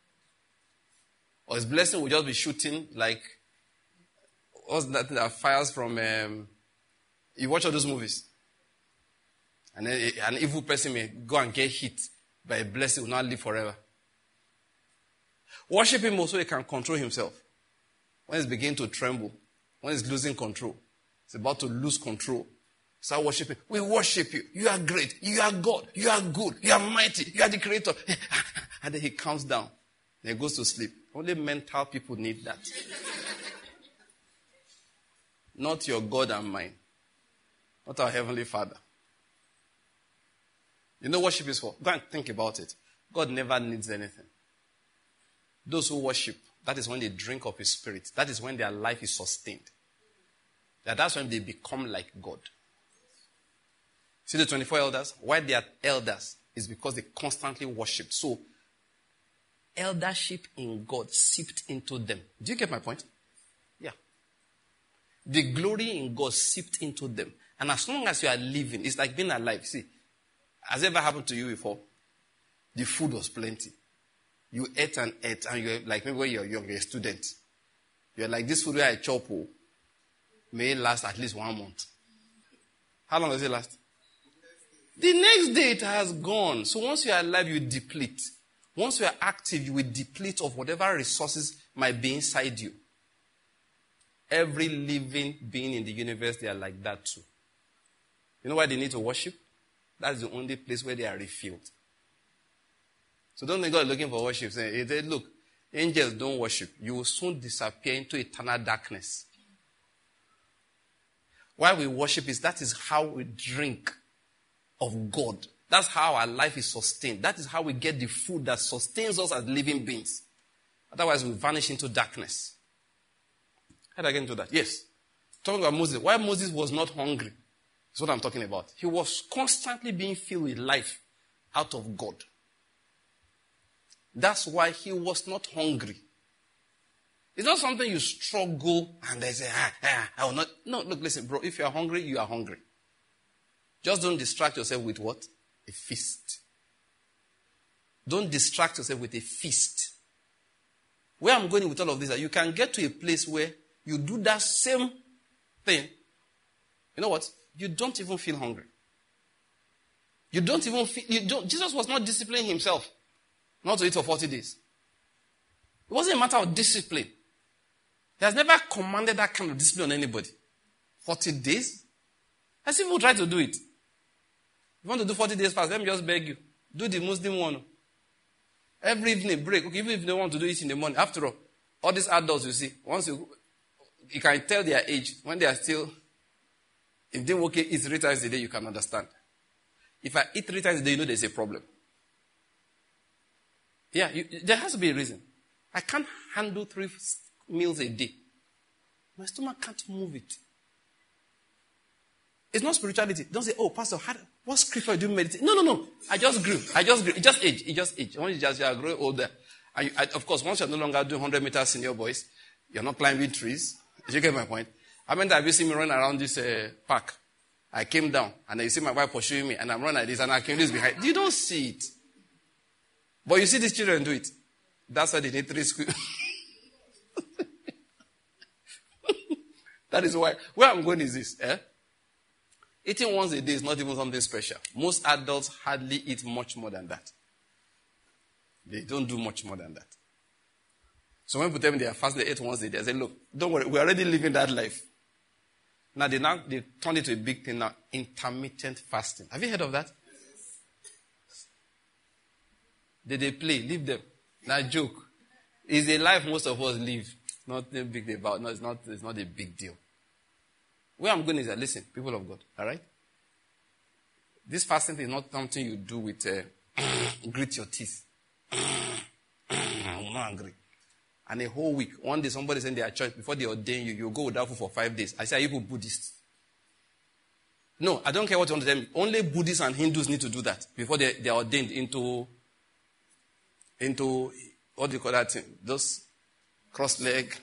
[SPEAKER 1] Or his blessing will just be shooting like, what's that thing that fires from, you watch all those movies. And then an evil person may go and get hit, but a blessing will not live forever. Worship him also, he can control himself. When he's beginning to tremble, when he's losing control, he's about to lose control. Start worshiping. We worship you. You are great. You are God. You are good. You are mighty. You are the creator. And then he counts down. Then he goes to sleep. Only mental people need that. Not your God and mine. Not our Heavenly Father. You know what worship is for? Go and think about it. God never needs anything. Those who worship, that is when they drink of His Spirit. That is when their life is sustained. That's when they become like God. See the 24 elders? Why they are elders is because they constantly worship. So, eldership in God seeped into them. Do you get my point? Yeah. The glory in God seeped into them. And as long as you are living, it's like being alive. See, has it ever happened to you before? The food was plenty. You ate, and you're like, maybe when you're young, you're a student. You're like, this food where I chop may last at least 1 month. How long does it last? The next day it has gone. So once you are alive, you deplete. Once you are active, you will deplete of whatever resources might be inside you. Every living being in the universe, they are like that too. You know why they need to worship? That's the only place where they are refilled. So don't think God is looking for worship. He said, look, angels don't worship. You will soon disappear into eternal darkness. Why we worship is that is how we drink of God. That's how our life is sustained. That is how we get the food that sustains us as living beings. Otherwise, we vanish into darkness. How did I get into that? Yes. Talking about Moses. Why Moses was not hungry is what I'm talking about. He was constantly being filled with life out of God. That's why he was not hungry. It's not something you struggle and they say, I will not. No, look, listen, bro. If you are hungry, you are hungry. Just don't distract yourself with what? A feast. Don't distract yourself with a feast. Where I'm going with all of this, you can get to a place where you do that same thing. You know what? You don't even feel hungry. You don't even feel, Jesus was not disciplining himself not to eat for 40 days. It wasn't a matter of discipline. He has never commanded that kind of discipline on anybody. 40 days? I see people try to do it. If you want to do 40 days fast, let me just beg you. Do the Muslim one. Every evening, break. Okay, even if they want to do it in the morning. After all these adults you see, once you can tell their age, when they are still, if they eat 3 times a day, you can understand. If I eat 3 times a day, you know there's a problem. Yeah, there has to be a reason. I can't handle 3 meals a day. My stomach can't move it. It's not spirituality. Don't say, oh, Pastor, what scripture do you meditate? No. I just grew. It just age. Once you are growing older. And of course, once you're no longer doing 100 meters senior boys, you're not climbing trees. Did you get my point? How many times have you seen me run around this park? I came down, and then you see my wife pursuing me, and I'm running like this, and I came this behind. You don't see it. But you see these children do it. That's why they need 3 schools. That is why. Where I'm going is this. Eating once a day is not even something special. Most adults hardly eat much more than that. They don't do much more than that. So when people tell me they are fasting, they eat once a day, I say, look, don't worry, we're already living that life. Now they turned it to a big thing now, intermittent fasting. Have you heard of that? They play, leave them. Now joke. It's a life most of us live. Nothing big about. No, it's not a big deal. Where I'm going is that, listen, people of God, all right? This fasting is not something you do with grit your teeth. I'm not angry. And a whole week, one day somebody said in their church, before they ordain you, you go without food for 5 days. I say, are you people Buddhists? No, I don't care what you want to tell me. Only Buddhists and Hindus need to do that before they are ordained into into, what do you call that thing? Those cross leg.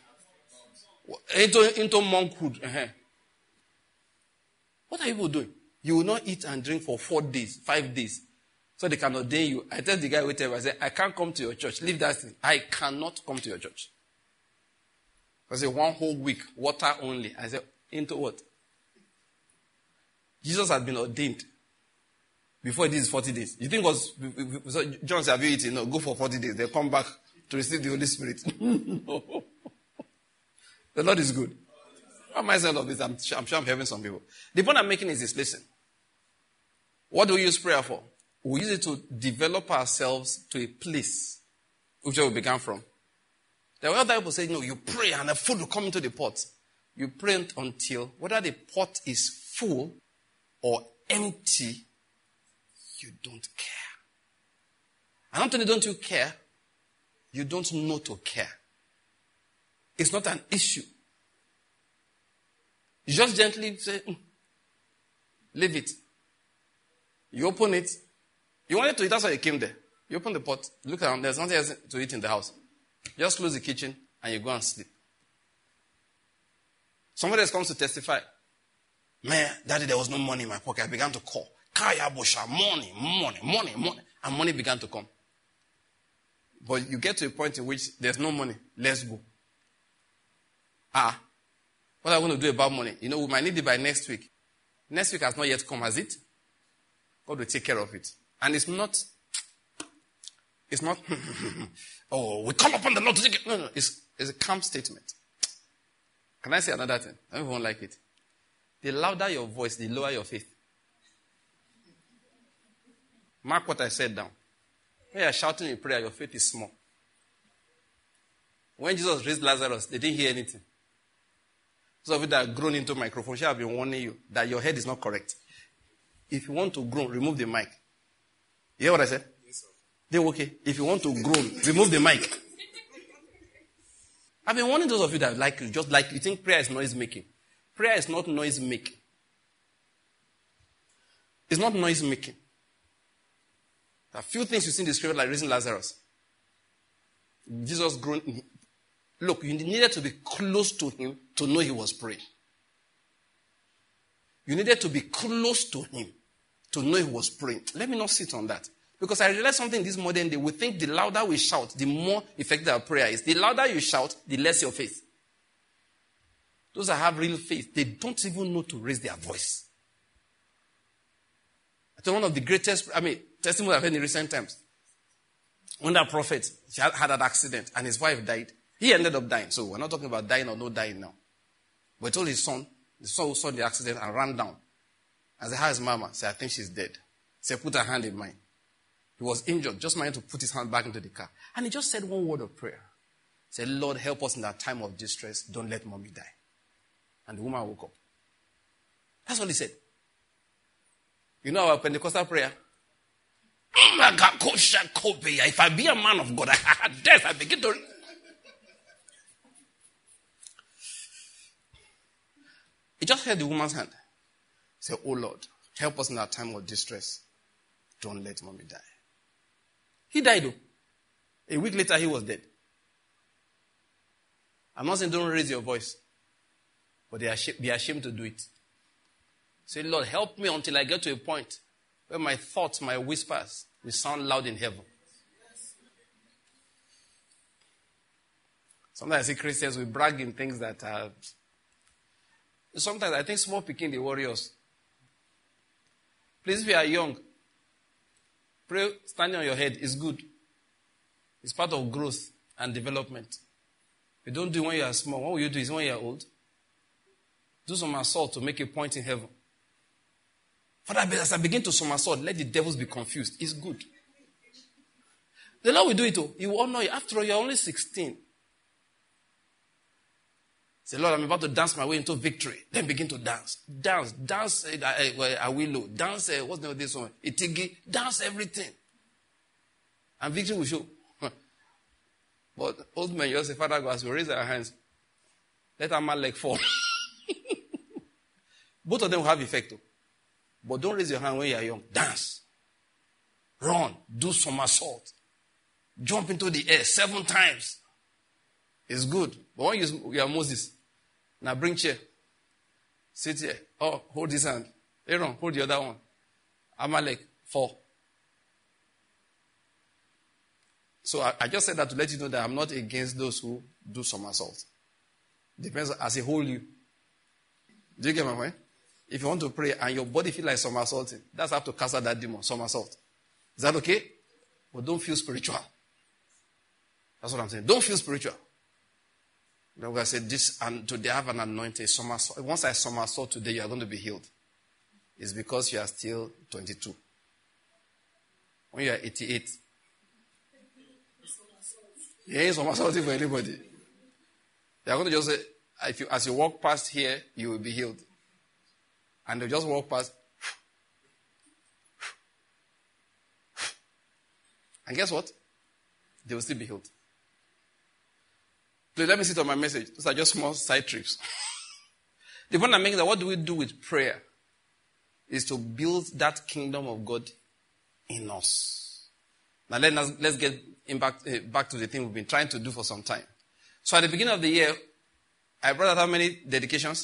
[SPEAKER 1] Into monkhood. What are people doing? You will not eat and drink for 4 days, 5 days. So they can ordain you. I tell the guy whatever, I say, I can't come to your church. Leave that thing. I cannot come to your church. I say, 1 whole week, water only. I said, into what? Jesus had been ordained before this 40 days. You think so John said, have you eaten? No, go for 40 days. They come back to receive the Holy Spirit. No. The Lord is good. How am I saying all of this? I'm sure I'm helping some people. The point I'm making is this, listen. What do we use prayer for? We use it to develop ourselves to a place which we began from. There were other people saying, no, you pray and the food will come into the pot. You pray until whether the pot is full or empty, you don't care. And not only don't you care, you don't know to care. It's not an issue. You just gently say, leave it. You open it. You wanted to eat, that's why you came there. You open the pot, look around, there's nothing else to eat in the house. Just close the kitchen and you go and sleep. Somebody else comes to testify. Man, daddy, there was no money in my pocket. I began to call. Kaya Bosha, money. And money began to come. But you get to a point in which there's no money. Let's go. What are we going to do about money? We might need it by next week. Next week has not yet come, has it? God will take care of it. And it's not, oh, we call upon the Lord to take it. No. It's a calm statement. Can I say another thing? Everyone like it. The louder your voice, the lower your faith. Mark what I said down. When you're shouting in prayer, your faith is small. When Jesus raised Lazarus, they didn't hear anything. Those of you that are grown into microphone, I have been warning you that your head is not correct. If you want to groan, remove the mic. You hear what I said? Yes, sir. They're okay. If you want to groan, remove the mic. I've been warning those of you that you think prayer is noise making. Prayer is not noise making. It's not noise making. There are a few things you see in the scripture like raising Lazarus. Jesus groaned. Look, you needed to be close to him to know he was praying. You needed to be close to him to know he was praying. Let me not sit on that. Because I realized something this modern day. We think the louder we shout, the more effective our prayer is. The louder you shout, the less your faith. Those that have real faith, they don't even know to raise their voice. I think one of the greatest, testimonies I've heard in recent times. When that prophet had an accident and his wife died, he ended up dying. So we're not talking about dying or no dying now. But he told his son, the son who saw the accident and ran down. I said, how is mama? He said, I think she's dead. He said, put her hand in mine. He was injured, just managed to put his hand back into the car. And he just said one word of prayer. He said, Lord, help us in that time of distress. Don't let mommy die. And the woman woke up. That's all he said. You know our Pentecostal prayer? If I be a man of God, I had death. I begin to... He just held the woman's hand. He said, oh Lord, help us in our time of distress. Don't let mommy die. He died though. A week later, he was dead. I'm not saying don't raise your voice. But be ashamed to do it. Say, Lord, help me until I get to a point where my thoughts, my whispers will sound loud in heaven. Sometimes I see Christians will brag in things that are... Sometimes I think small picking the warriors. Please, if you are young, pray standing on your head is good. It's part of growth and development. If you don't do it when you are small, what will you do is when you are old? Do somersault to make a point in heaven. Father, as I begin to somersault, let the devils be confused. It's good. The Lord will do it too. He will honor you. After all, you're only 16. Say, Lord, I'm about to dance my way into victory. Then begin to dance. Dance, Awilo. Dance, what's the name of this one? Itigi. Dance everything. And victory will show. But old men, you just say, Father God, as we raise our hands, let our man leg fall. Both of them will have effect too. But don't raise your hand when you are young. Dance. Run. Do somersault. jump into the air 7 times. It's good. But when you are Moses, now bring chair. Sit here. Oh, hold this hand. Aaron, hold the other one. Amalek, 4. So I just said that to let you know that I'm not against those who do somersault. Depends as a whole you. Do you get my point? If you want to pray and your body feel like somersaulting, that's how to cast out that demon, somersault. Is that okay? But don't feel spiritual. That's what I'm saying. Don't feel spiritual. Then I said this, and today I have an anointing somersault. Once I somersault today, you are going to be healed. It's because you are still 22. When you are 88, you ain't somersaulting for anybody. They are going to just say, as you walk past here, you will be healed. And they'll just walk past. And guess what? They will still be healed. Please let me sit on my message. Those are just small side trips. The point I'm making is that what do we do with prayer? Is to build that kingdom of God in us. Now let's get back to the thing we've been trying to do for some time. So at the beginning of the year, I brought out how many dedications?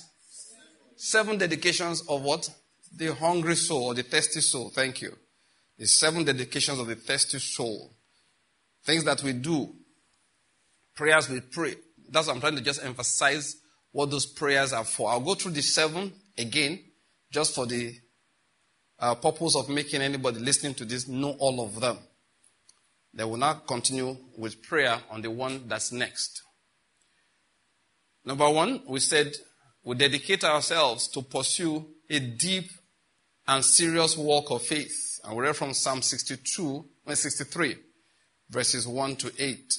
[SPEAKER 1] 7 dedications of what? The hungry soul or the thirsty soul. Thank you. The 7 dedications of the thirsty soul. Things that we do. Prayers we pray. That's what I'm trying to just emphasize what those prayers are for. I'll go through the 7 again, just for the purpose of making anybody listening to this know all of them. They will now continue with prayer on the one that's next. Number 1, we said we dedicate ourselves to pursue a deep and serious walk of faith. And we read from Psalm 63, verses 1 to 8.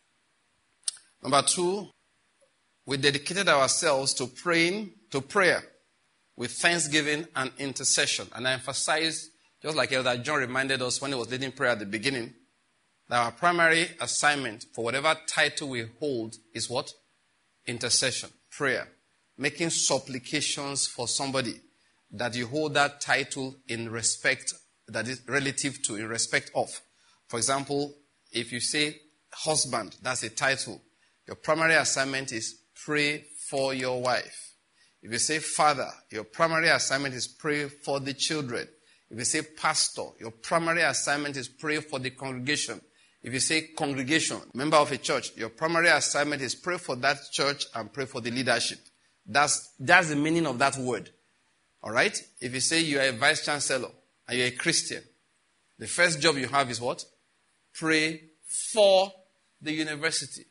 [SPEAKER 1] Number 2, we dedicated ourselves to prayer with thanksgiving and intercession. And I emphasize, just like Elder John reminded us when he was leading prayer at the beginning, that our primary assignment for whatever title we hold is what? Intercession, prayer. Making supplications for somebody that you hold that title in respect, that is relative to, in respect of. For example, if you say husband, that's a title. Your primary assignment is pray for your wife. If you say father, your primary assignment is pray for the children. If you say pastor, your primary assignment is pray for the congregation. If you say congregation, member of a church, your primary assignment is pray for that church and pray for the leadership. That's the meaning of that word. All right? If you say you are a vice chancellor and you're a Christian, the first job you have is what? Pray for the university.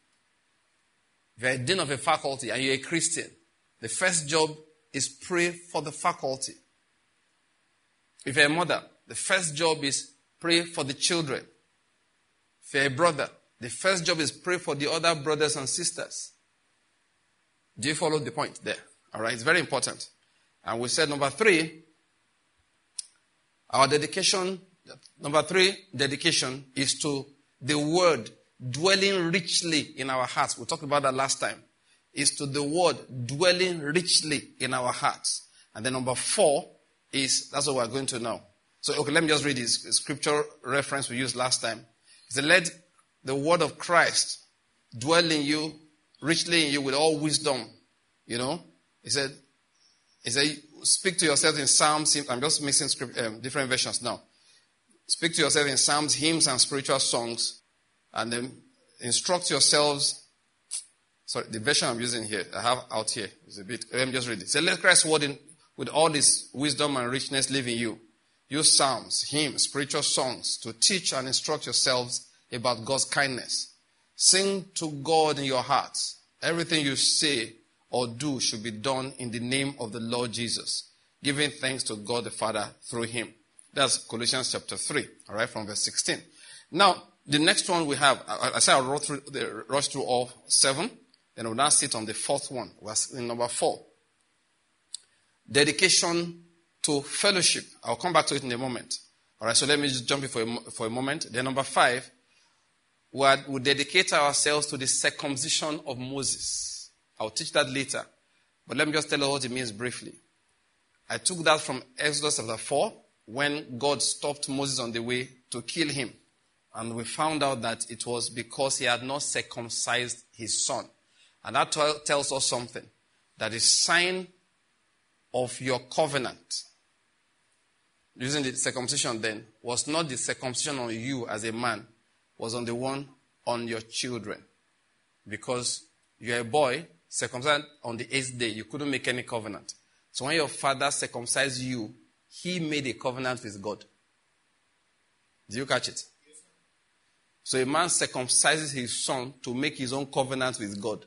[SPEAKER 1] If you're a dean of a faculty and you're a Christian, the first job is pray for the faculty. If you're a mother, the first job is pray for the children. If you're a brother, the first job is pray for the other brothers and sisters. Do you follow the point there? All right, it's very important. And we said number 3, our dedication, number 3 dedication is to the word dwelling richly in our hearts. We talked about that last time. Is to the word dwelling richly in our hearts. And then number 4 is, that's what we're going to now. So, okay, let me just read this scripture reference we used last time. It said, let the word of Christ dwell in you, richly in you with all wisdom. You know, he said, speak to yourself in Psalms. I'm just mixing different versions now. Speak to yourself in Psalms, hymns, and spiritual songs. And then instruct yourselves. Sorry, the version I'm using here, I have out here, is a bit, let me just read it. Say, let Christ's word with all this wisdom and richness live in you. Use psalms, hymns, spiritual songs to teach and instruct yourselves about God's kindness. Sing to God in your hearts. Everything you say or do should be done in the name of the Lord Jesus, giving thanks to God the Father through him. That's Colossians chapter 3, all right, from verse 16. Now, the next one we have, I said I'll rush through all 7. Then we'll now sit on the 4th one. We're in number 4. Dedication to fellowship. I'll come back to it in a moment. All right, so let me just jump in for a moment. Then number 5, we dedicate ourselves to the circumcision of Moses. I'll teach that later. But let me just tell you what it means briefly. I took that from Exodus chapter 4, when God stopped Moses on the way to kill him. And we found out that it was because he had not circumcised his son. And that tells us something. That the sign of your covenant, using the circumcision then, was not the circumcision on you as a man, was on the one on your children. Because you're a boy, circumcised on the 8th day, you couldn't make any covenant. So when your father circumcised you, he made a covenant with God. Do you catch it? So a man circumcises his son to make his own covenant with God.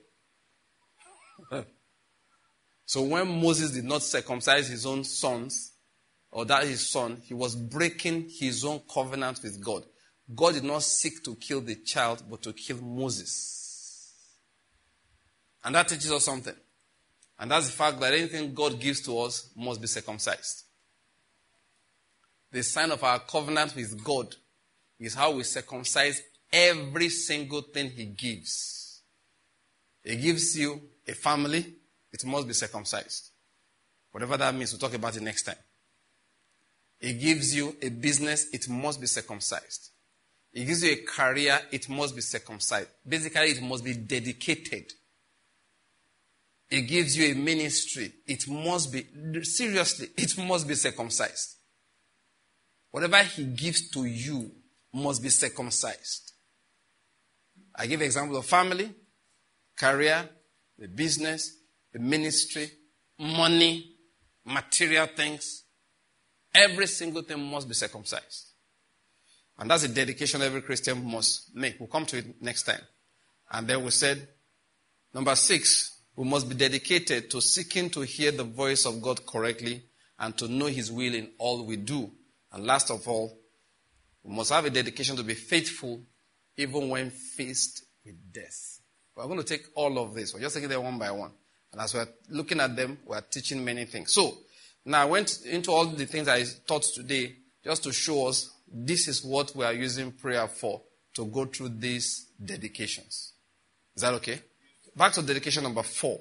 [SPEAKER 1] So when Moses did not circumcise his own sons, or that his son, he was breaking his own covenant with God. God did not seek to kill the child, but to kill Moses. And that teaches us something. And that's the fact that anything God gives to us must be circumcised. The sign of our covenant with God is how we circumcise every single thing he gives. He gives you a family, it must be circumcised. Whatever that means, we'll talk about it next time. He gives you a business, it must be circumcised. He gives you a career, it must be circumcised. Basically, it must be dedicated. He gives you a ministry, it must be, seriously, it must be circumcised. Whatever he gives to you must be circumcised. I give example of family, career, the business, the ministry, money, material things. Every single thing must be circumcised. And that's a dedication every Christian must make. We'll come to it next time. And then we said, number 6, we must be dedicated to seeking to hear the voice of God correctly and to know his will in all we do. And last of all, we must have a dedication to be faithful even when faced with death. We're going to take all of this. We're just taking them one by one. And as we're looking at them, we're teaching many things. So, now I went into all the things I taught today just to show us this is what we are using prayer for, to go through these dedications. Is that okay? Back to dedication number 4.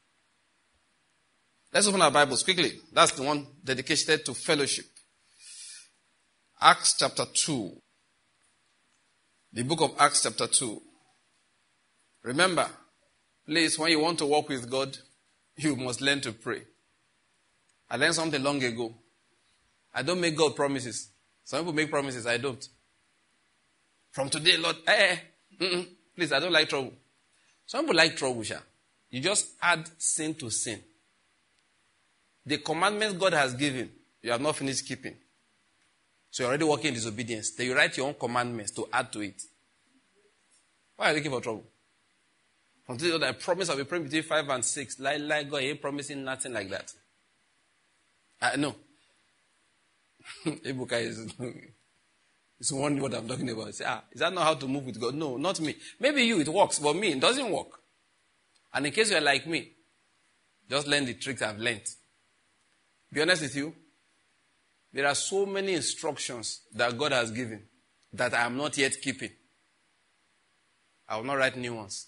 [SPEAKER 1] Let's open our Bibles quickly. That's the one dedicated to fellowship. Acts chapter 2. The book of Acts chapter 2. Remember, please, when you want to walk with God, you must learn to pray. I learned something long ago. I don't make God promises. Some people make promises, I don't. From today, Lord, please, I don't like trouble. Some people like trouble, Sha. You just add sin to sin. The commandments God has given, you have not finished keeping. So you're already walking in disobedience. Then you write your own commandments to add to it. Why are you looking for trouble? From today, Lord, I promise I'll be praying between 5 and 6. Like God, he ain't promising nothing like that. No. Ebuka is wondering what I'm talking about. Say, is that not how to move with God? No, not me. Maybe you, it works, but me, it doesn't work. And in case you're like me, just learn the tricks I've learned. Be honest with you, there are so many instructions that God has given that I am not yet keeping. I will not write new ones.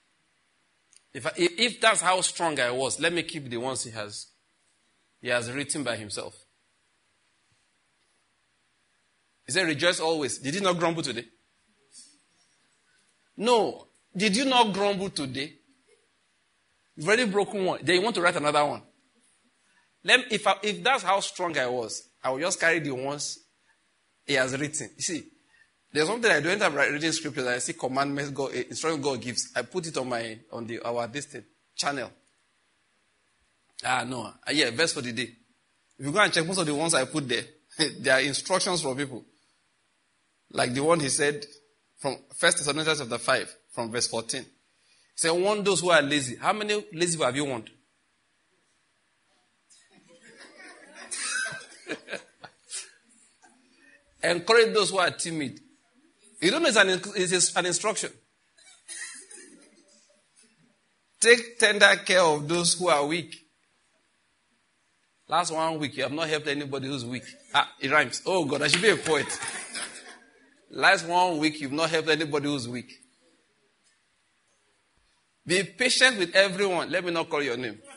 [SPEAKER 1] If that's how strong I was, let me keep the ones he has written by himself. He said, rejoice always. Did you not grumble today? No. Did you not grumble today? You've already broken one. Then you want to write another one. If that's how strong I was, I will just carry the ones he has written. You see, there's something I do when I'm reading scriptures. I see commandments, instruction God gives. I put it on our channel. Verse for the day. If you go and check most of the ones I put there, they are instructions for people. Like the one he said from 1 Thessalonians chapter 5, from verse 14. He said, warn those who are lazy. How many lazy people have you warned? Encourage those who are timid. You don't know it's an instruction. Take tender care of those who are weak. Last 1 week, you have not helped anybody who's weak. It rhymes. Oh God, I should be a poet. Last 1 week, you've not helped anybody who's weak. Be patient with everyone. Let me not call your name.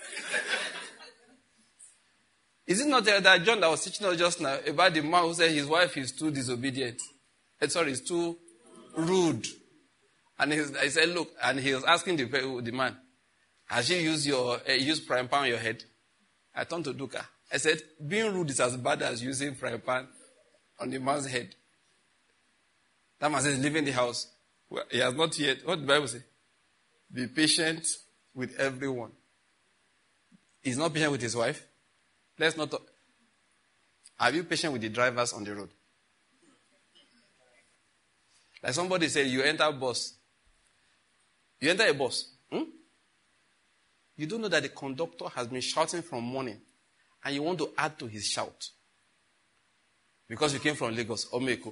[SPEAKER 1] Is it not that John that was teaching us just now about the man who said his wife is too disobedient? Is too rude. And I said, look, and he was asking the man, has you used frying pan on your head? I turned to Duka. I said, being rude is as bad as using frying pan on the man's head. That man says, leaving the house. Well, he has not yet. What did the Bible say? Be patient with everyone. He's not patient with his wife. Let's not talk. Are you patient with the drivers on the road? Like somebody said, you enter a bus. You enter a bus. You don't know that the conductor has been shouting from morning, and you want to add to his shout. Because you came from Lagos, Omeko.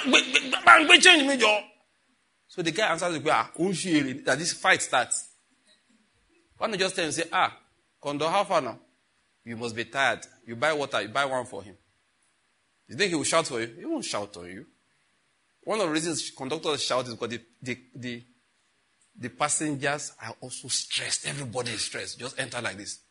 [SPEAKER 1] So the guy answers the question, that this fight starts. Why not just tell him, say, conductor, how far now? You must be tired. You buy water, you buy one for him. You think he will shout for you? He won't shout on you. One of the reasons conductors shout is because the passengers are also stressed. Everybody is stressed. Just enter like this.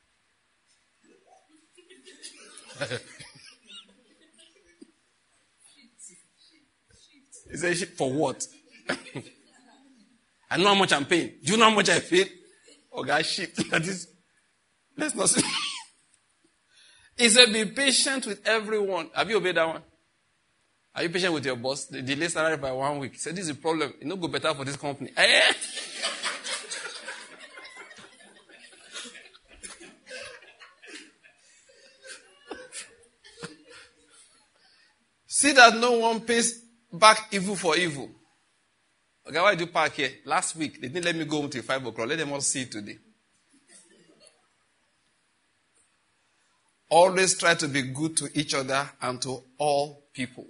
[SPEAKER 1] He says, for what? I know how much I'm paying. Do you know how much I paid? Oh, guys, shit. Let's not say. He said, be patient with everyone. Have you obeyed that one? Are you patient with your boss? They delay salary by 1 week. He said, this is a problem. It not go better for this company. See that no one pays back evil for evil. Okay, why do you park here? Last week, they didn't let me go home till 5 o'clock. Let them all see it today. Always try to be good to each other and to all people.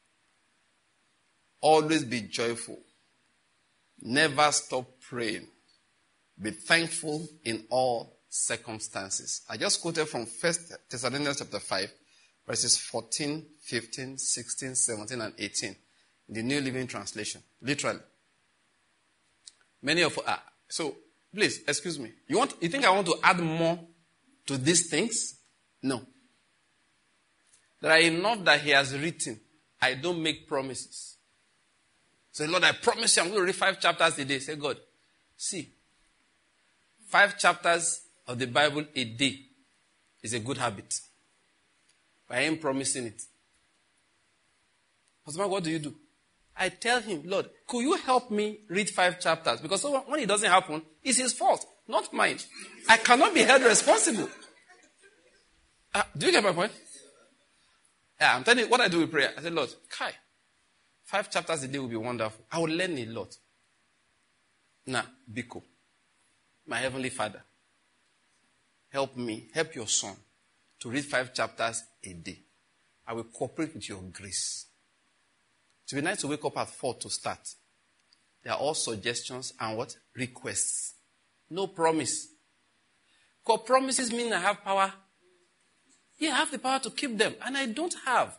[SPEAKER 1] Always be joyful. Never stop praying. Be thankful in all circumstances. I just quoted from 1 Thessalonians chapter 5, verses 14, 15, 16, 17, and 18. In the New Living Translation. Literally. Many of so please, excuse me. You think I want to add more to these things? No. There are enough that he has written. I don't make promises. Say, Lord, I promise you I'm going to read 5 chapters a day. Say, God, see, 5 chapters of the Bible a day is a good habit. But I ain't promising it. Pastor Mark, what do you do? I tell him, Lord, could you help me read 5 chapters? Because when it doesn't happen, it's his fault, not mine. I cannot be held responsible. Do you get my point? Yeah, I'm telling you what I do with prayer. I say, Lord, 5 chapters a day will be wonderful. I will learn a lot. Now, Biko, my heavenly Father, help me, help your son to read 5 chapters a day. I will cooperate with your grace. It would be nice to wake up at 4 to start. They are all suggestions and what? Requests. No promise. Because promises mean I have power. Yeah, I have the power to keep them. And I don't have.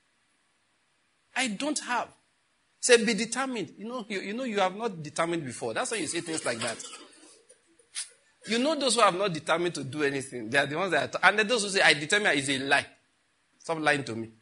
[SPEAKER 1] I don't have. Say, be determined. You know you have not determined before. That's why you say things like that. You know those who have not determined to do anything. They are the ones that and those who say, I determine is a lie. Stop lying to me.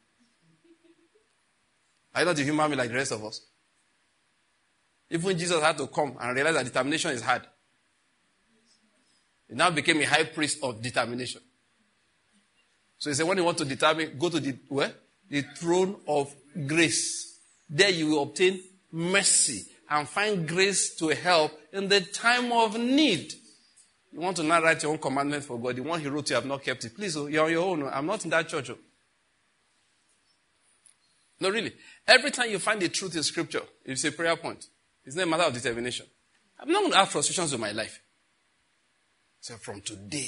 [SPEAKER 1] Are you not a human being like the rest of us? Even Jesus had to come and realize that determination is hard. He now became a high priest of determination. So he said, when you want to determine, go to the throne of grace. There you will obtain mercy and find grace to help in the time of need. You want to now write your own commandment for God. The one he wrote, you have not kept it. Please, you're on your own. I'm not in that church. No, really. Every time you find the truth in Scripture, it's a prayer point. It's not a matter of determination. I'm not going to have frustrations in my life. So from today,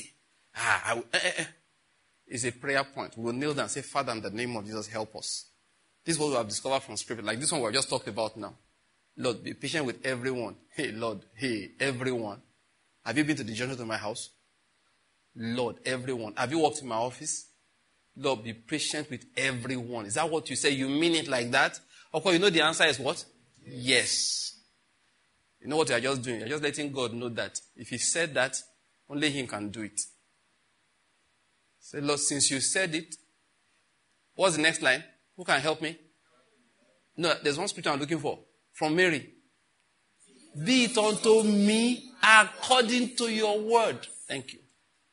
[SPEAKER 1] it's a prayer point. We'll kneel down and say, Father, in the name of Jesus, help us. This is what we have discovered from Scripture. Like this one we have just talked about now. Lord, be patient with everyone. Hey, Lord, hey, everyone. Have you been to the junction to my house? Lord, everyone. Have you walked in my office? Lord, be patient with everyone. Is that what you say? You mean it like that? Of course, you know the answer is what? Yes. You know what you are just doing? You're just letting God know that. If he said that, only him can do it. Say, Lord, since you said it, what's the next line? Who can help me? No, there's one scripture I'm looking for. from Mary. Be it unto me according to your word. Thank you.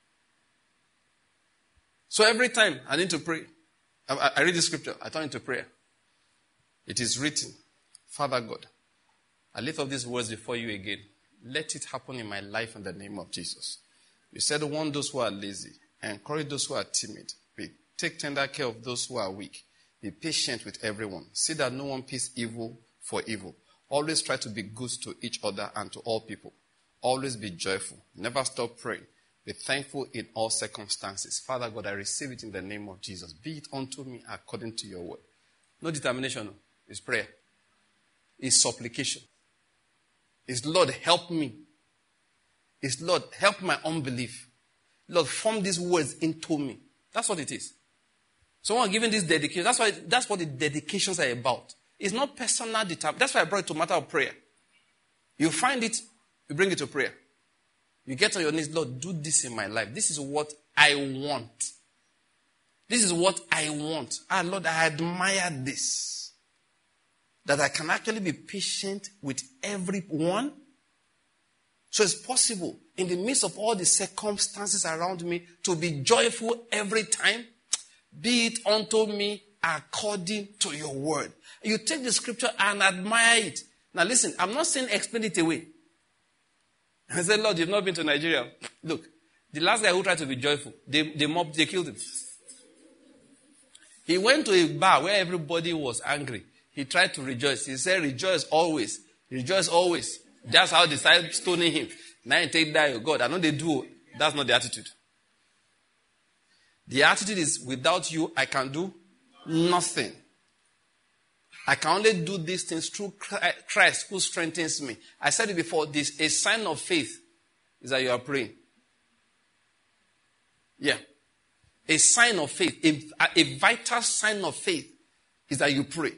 [SPEAKER 1] So every time I need to pray, I read the scripture, I turn into prayer. It is written, Father God, I lift up these words before you again. Let it happen in my life in the name of Jesus. You said, warn those who are lazy, encourage those who are timid. Take tender care of those who are weak. Be patient with everyone. See that no one pays evil for evil. Always try to be good to each other and to all people. Always be joyful. Never stop praying. Be thankful in all circumstances. Father God, I receive it in the name of Jesus. Be it unto me according to your word. No determination. It's prayer. It's supplication. It's Lord, help me. It's Lord, help my unbelief. Lord, form these words into me. That's what it is. Someone giving this dedication. That's what the dedications are about. It's not personal determination. That's why I brought it to a matter of prayer. You find it, you bring it to prayer. You get on your knees, Lord, do this in my life. This is what I want. This is what I want. Lord, I admire this. That I can actually be patient with everyone. So it's possible, in the midst of all the circumstances around me, to be joyful every time. Be it unto me according to your word. You take the scripture and admire it. Now listen, I'm not saying explain it away. I said, Lord, you've not been to Nigeria. Look, the last guy who tried to be joyful, they killed him. He went to a bar where everybody was angry. He tried to rejoice. He said, rejoice always. Rejoice always. That's how they started stoning him. Now you take that, God. I know they do. That's not the attitude. The attitude is, without you, I can do nothing. I can only do these things through Christ who strengthens me. I said it before, this a sign of faith is that you are praying. Yeah. A sign of faith, a vital sign of faith is that you pray.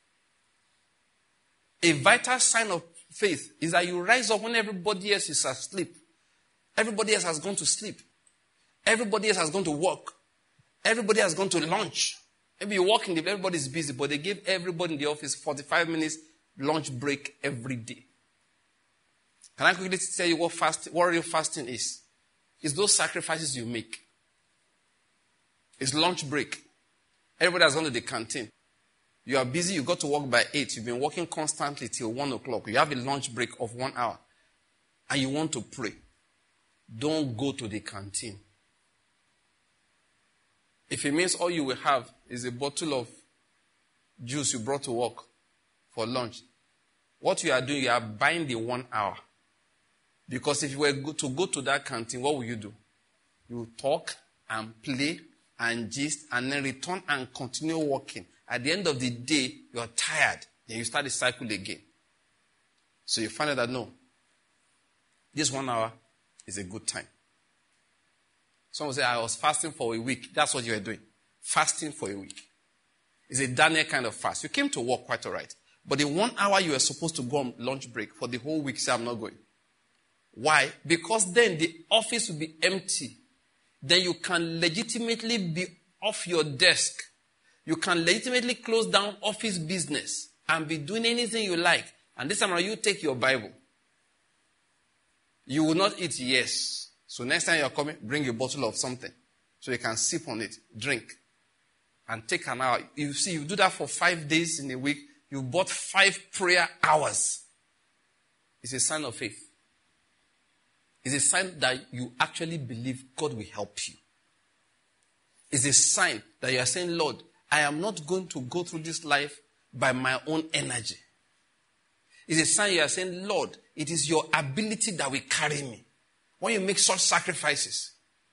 [SPEAKER 1] A vital sign of faith is that you rise up when everybody else is asleep. Everybody else has gone to sleep. Everybody else has gone to work. Everybody has gone to lunch. Maybe you walk in, everybody's busy, but they give everybody in the office 45 minutes lunch break every day. Can I quickly tell you what real fasting is? It's those sacrifices you make. It's lunch break. Everybody has gone to the canteen. You are busy, you got to work by 8. You've been working constantly till 1 o'clock. You have a lunch break of 1 hour. And you want to pray. Don't go to the canteen. If it means all you will have is a bottle of juice you brought to work for lunch, what you are doing, you are buying the 1 hour. Because if you were to go to that canteen, what will you do? You will talk and play and gist and then return and continue working. At the end of the day, you are tired. Then you start the cycle again. So you find out that no, this 1 hour is a good time. Someone say, I was fasting for a week. That's what you are doing. Fasting for a week. It's a Daniel kind of fast. You came to work quite all right. But the 1 hour you were supposed to go on lunch break for the whole week, say, I'm not going. Why? Because then the office will be empty. Then you can legitimately be off your desk. You can legitimately close down office business and be doing anything you like. And this time around, you take your Bible. You will not eat, yes. So next time you're coming, bring a bottle of something. So you can sip on it, drink, and take an hour. You see, you do that for 5 days in a week. You bought 5 prayer hours. It's a sign of faith. It's a sign that you actually believe God will help you. It's a sign that you are saying, Lord, I am not going to go through this life by my own energy. It's a sign you are saying, Lord, it is your ability that will carry me. When you make such sacrifices.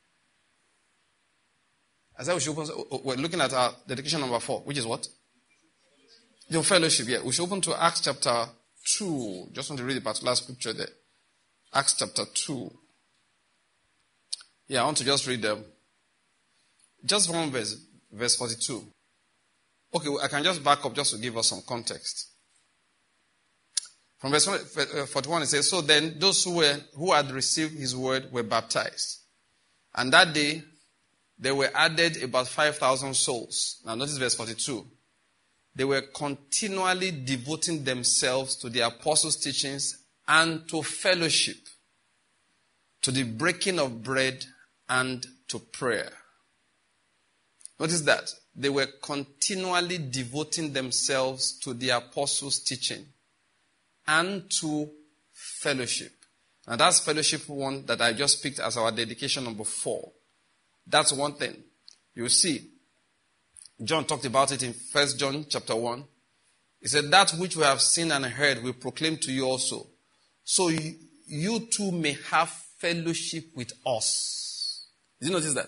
[SPEAKER 1] As I should open, we're looking at our dedication number 4, which is what? Your fellowship, yeah. We should open to Acts chapter 2. Just want to read the particular scripture there. Acts chapter 2. Yeah, I want to just read them. Just one verse, verse 42. Okay, I can just back up just to give us some context. From verse 41 it says, so then those who had received his word were baptized. And that day there were added about 5,000 souls. Now notice verse 42. they were continually devoting themselves to the apostles' teachings and to fellowship, to the breaking of bread and to prayer. Notice that. They were continually devoting themselves to the apostles' teaching and to fellowship. And that's fellowship one that I just picked as our dedication number 4. That's one thing. You see, John talked about it in 1 John chapter 1. He said, that which we have seen and heard we proclaim to you also. So you too may have fellowship with us. Did you notice that?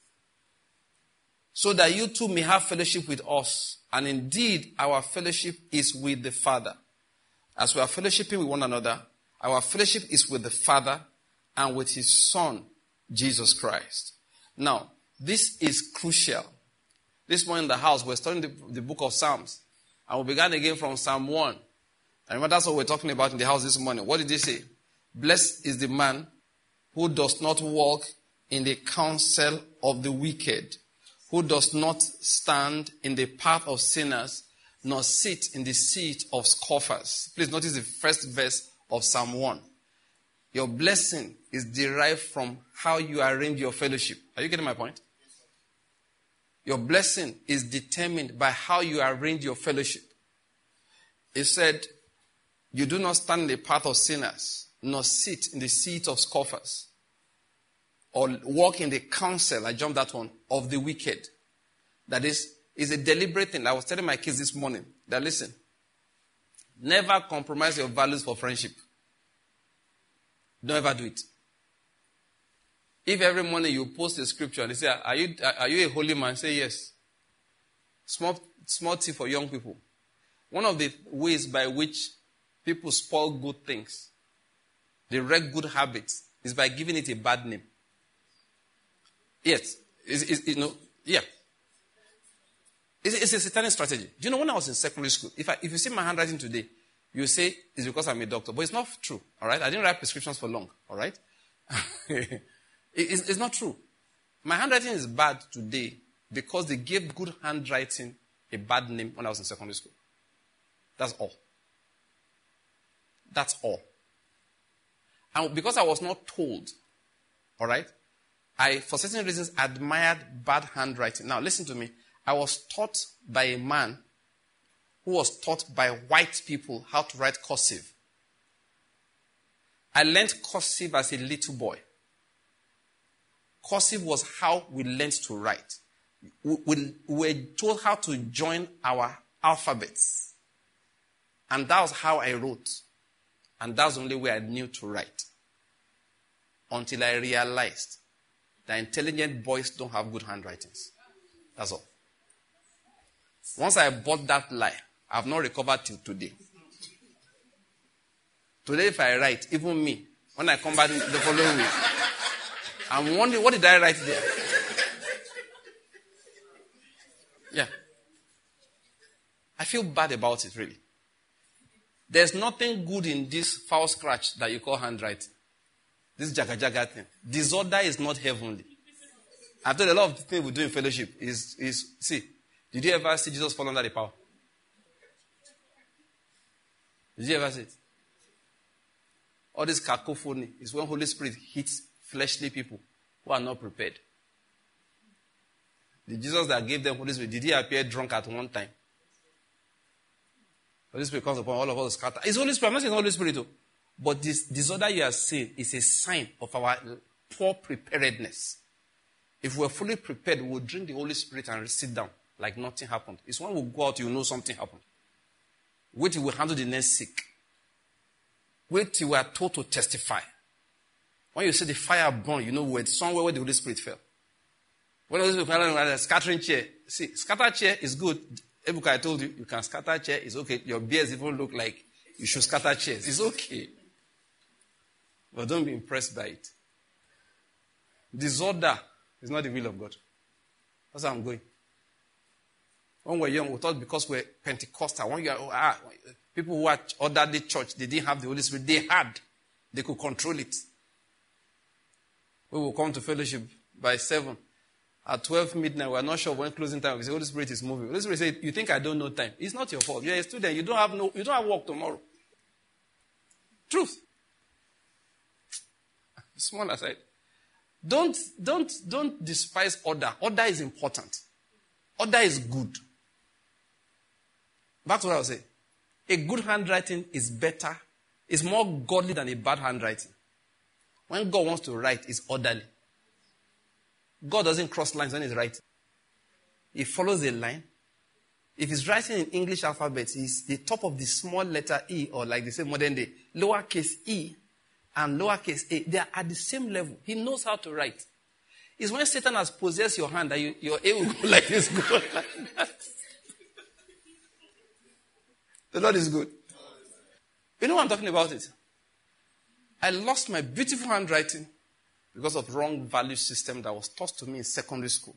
[SPEAKER 1] So that you too may have fellowship with us. And indeed, our fellowship is with the Father. As we are fellowshipping with one another, our fellowship is with the Father and with His Son, Jesus Christ. Now, this is crucial. This morning in the house, we're studying the book of Psalms. And we began again from Psalm 1. And remember, that's what we're talking about in the house this morning. What did he say? Blessed is the man who does not walk in the counsel of the wicked, who does not stand in the path of sinners, nor sit in the seat of scoffers. Please notice the first verse of Psalm 1. Your blessing is derived from how you arrange your fellowship. Are you getting my point? Your blessing is determined by how you arrange your fellowship. It said, you do not stand in the path of sinners, nor sit in the seat of scoffers, or walk in the counsel, I jumped that one, of the wicked. That is a deliberate thing. I was telling my kids this morning that, listen, never compromise your values for friendship. Don't ever do it. If every morning you post a scripture and they say, are you a holy man? Say yes. Small tip for young people. One of the ways by which people spoil good things, they wreck good habits, is by giving it a bad name. Yes. Yeah. It's a satanic strategy. Do you know, when I was in secondary school, if you see my handwriting today, you say it's because I'm a doctor. But it's not true. All right? I didn't write prescriptions for long. All right? It's not true. My handwriting is bad today because they gave good handwriting a bad name when I was in secondary school. That's all. That's all. And because I was not told, all right, I, for certain reasons, admired bad handwriting. Now, listen to me. I was taught by a man who was taught by white people how to write cursive. I learned cursive as a little boy. Cursive was how we learned to write. We were told how to join our alphabets. And that was how I wrote. And that's the only way I knew to write. Until I realized that intelligent boys don't have good handwritings. That's all. Once I bought that lie, I have not recovered till today. Today, if I write, even me, when I come back the following week, I'm wondering, what did I write there? Yeah. I feel bad about it, really. There's nothing good in this foul scratch that you call handwriting. This jaga thing. Disorder is not heavenly. I've told a lot of the things we do in fellowship is see, did you ever see Jesus fall under the power? Did you ever see it? All this cacophony is when Holy Spirit hits fleshly people who are not prepared. The Jesus that gave them Holy Spirit, did he appear drunk at one time? Holy Spirit comes upon all of us scatter. It's Holy Spirit. I'm not saying Holy Spirit, but this disorder you are seeing is a sign of our poor preparedness. If we're fully prepared, we'll drink the Holy Spirit and sit down like nothing happened. It's when we go out, you know something happened. Wait till we handle the next sick. Wait till we are told to testify. When you see the fire burn, you know we're somewhere where the Holy Spirit fell. When the Holy Spirit fell, scattering chair. See, scatter chair is good. Ebuka, I told you, you can scatter chair. It's okay. Your beards even look like you should scatter chairs. It's okay. But don't be impressed by it. Disorder is not the will of God. That's how I'm going. When we're young, we thought because we're Pentecostal, when you are, people who are ordered the church, they didn't have the Holy Spirit. They had. They could control it. We will come to fellowship by 7. At 12 midnight, we're not sure when closing time. We say, Holy Spirit is moving. Holy Spirit says, you think I don't know time? It's not your fault. You're a student. You don't have work tomorrow. Truth. Small aside. Don't despise order. Order is important. Order is good. Back to what I was saying. A good handwriting is better, is more godly than a bad handwriting. When God wants to write, it's orderly. God doesn't cross lines when he's writing. He follows a line. If he's writing in English alphabet, it's the top of the small letter E, or like they say modern day, lowercase e and lowercase a. They are at the same level. He knows how to write. It's when Satan has possessed your hand that your A will go like this. Go like that. The Lord is good. You know what I'm talking about it? I lost my beautiful handwriting because of wrong value system that was taught to me in secondary school.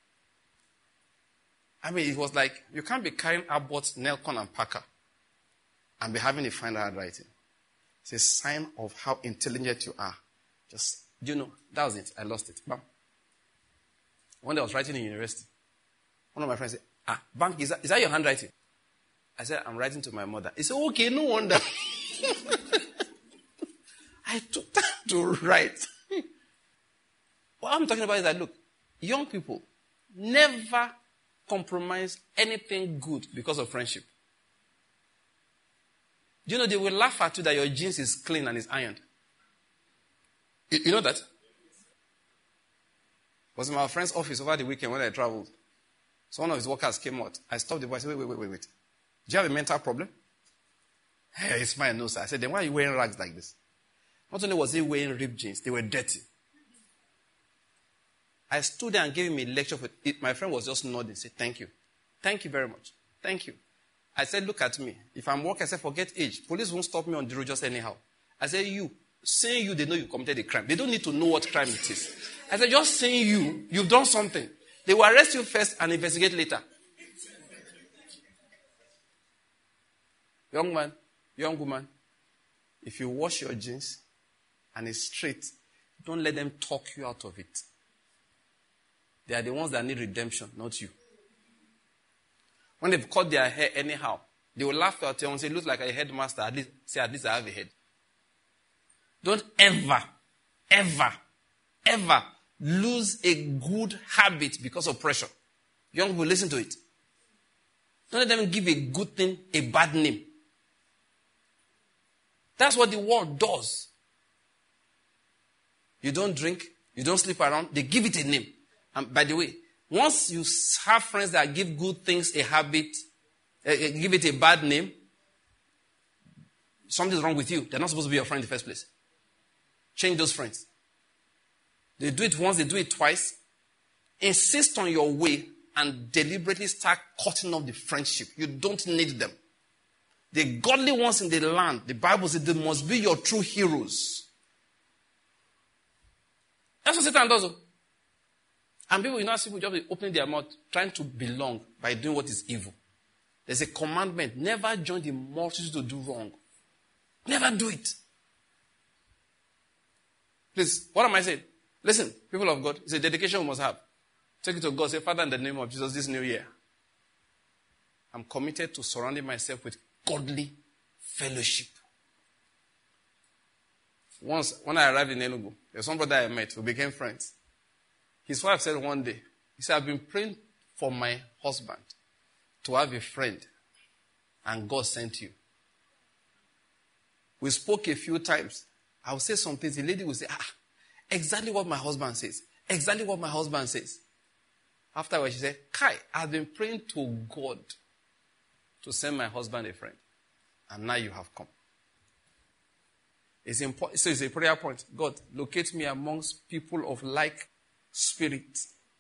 [SPEAKER 1] I mean, it was like, you can't be carrying Abbott, Nelcon, and Packer and be having a fine handwriting. It's a sign of how intelligent you are. That was it. I lost it. Bam. One day I was writing in university. One of my friends said, Bank, is that your handwriting? I said, I'm writing to my mother. He said, okay, no wonder. I took time to write. What I'm talking about is that, look, young people never compromise anything good because of friendship. Do you know they will laugh at you that your jeans is clean and is ironed? You know that? I was in my friend's office over the weekend when I traveled. So one of his workers came out. I stopped the boy. I said, wait. Do you have a mental problem? Hey, it's my nose. I said, then why are you wearing rags like this? Not only was he wearing ripped jeans, they were dirty. I stood there and gave him a lecture. My friend was just nodding. Said, thank you. Thank you very much. Thank you. I said, look at me. If I'm working, I said, forget age. Police won't stop me on the road just anyhow. I said, saying they know you committed a crime. They don't need to know what crime it is. I said, just saying you've done something. They will arrest you first and investigate later. Young man, young woman, if you wash your jeans and it's straight, don't let them talk you out of it. They are the ones that need redemption, not you. When they've cut their hair anyhow, they will laugh at you and say, look like a headmaster. At least I have a head. Don't ever lose a good habit because of pressure. Young people, listen to it. Don't let them give a good thing a bad name. That's what the world does. You don't drink, you don't sleep around, they give it a name. And by the way, once you have friends that give good things a habit, give it a bad name, something's wrong with you. They're not supposed to be your friend in the first place. Change those friends. They do it once, they do it twice. Insist on your way and deliberately start cutting off the friendship. You don't need them. The godly ones in the land, the Bible says they must be your true heroes. That's what Satan does. And people, see people just opening their mouth, trying to belong by doing what is evil. There's a commandment. Never join the multitude to do wrong. Never do it. Please, what am I saying? Listen, people of God, it's a dedication we must have. Take it to God. Say, Father, in the name of Jesus, this new year, I'm committed to surrounding myself with godly fellowship. Once, when I arrived in Enugu, there's one brother I met who became friends. His wife said one day, he said, I've been praying for my husband to have a friend, and God sent you. We spoke a few times. I would say some things. The lady would say, exactly what my husband says. Exactly what my husband says. Afterwards, she said, Kai, I've been praying to God to send my husband a friend. And now you have come. It's important. So it's a prayer point. God, locate me amongst people of like spirit.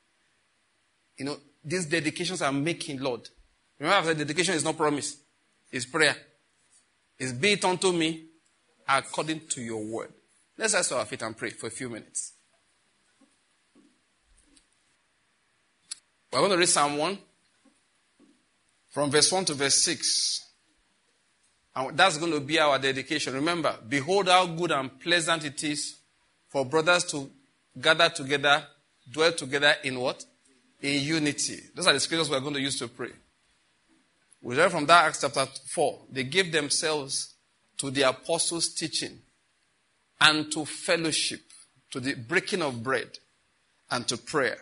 [SPEAKER 1] These dedications I'm making, Lord. Remember I said dedication is not promise. It's prayer. It's be it unto me according to your word. Let's rise to our feet and pray for a few minutes. We're going to read Psalm 1 from verse 1 to verse 6. And that's going to be our dedication. Remember, behold how good and pleasant it is for brothers to gather together, dwell together in what? in unity. Those are the scriptures we are going to use to pray. We read from that Acts chapter 4. They gave themselves to the apostles' teaching and to fellowship, to the breaking of bread and to prayer.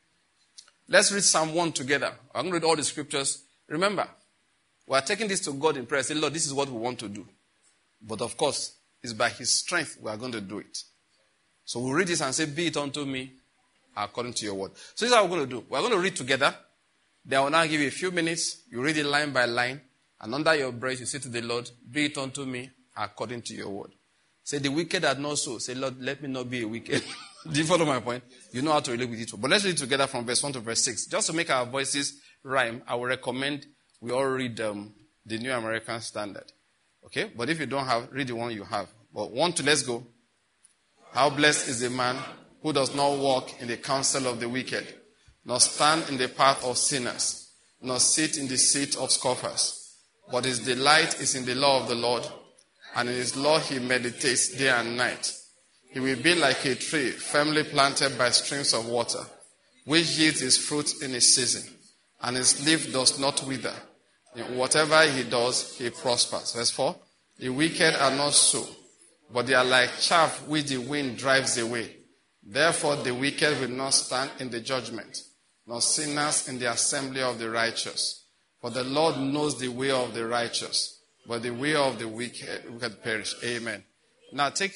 [SPEAKER 1] Let's read Psalm 1 together. I'm going to read all the scriptures. Remember, we are taking this to God in prayer. Say, Lord, this is what we want to do. But of course, it's by His strength we are going to do it. So we'll read this and say, be it unto me according to your word. So this is how we're going to do. We're going to read together. Then I will now give you a few minutes. You read it line by line. And under your breath, you say to the Lord, be it unto me according to your word. Say, the wicked are not so. Say, Lord, let me not be a wicked. Do you follow my point? You know how to relate with it. But let's read together from verse 1 to verse 6. Just to make our voices rhyme, I will recommend we all read the New American Standard. Okay? But if you don't have, read the one you have. But 1, 2, let's go. How blessed is the man who does not walk in the counsel of the wicked, nor stand in the path of sinners, nor sit in the seat of scoffers. But his delight is in the law of the Lord, and in his law he meditates day and night. He will be like a tree firmly planted by streams of water, which yields its fruit in its season, and his leaf does not wither. In whatever he does, he prospers. Verse 4, the wicked are not so, but they are like chaff which the wind drives away. Therefore the wicked will not stand in the judgment, nor sinners in the assembly of the righteous. For the Lord knows the way of the righteous, but the way of the wicked perish. Amen. Now take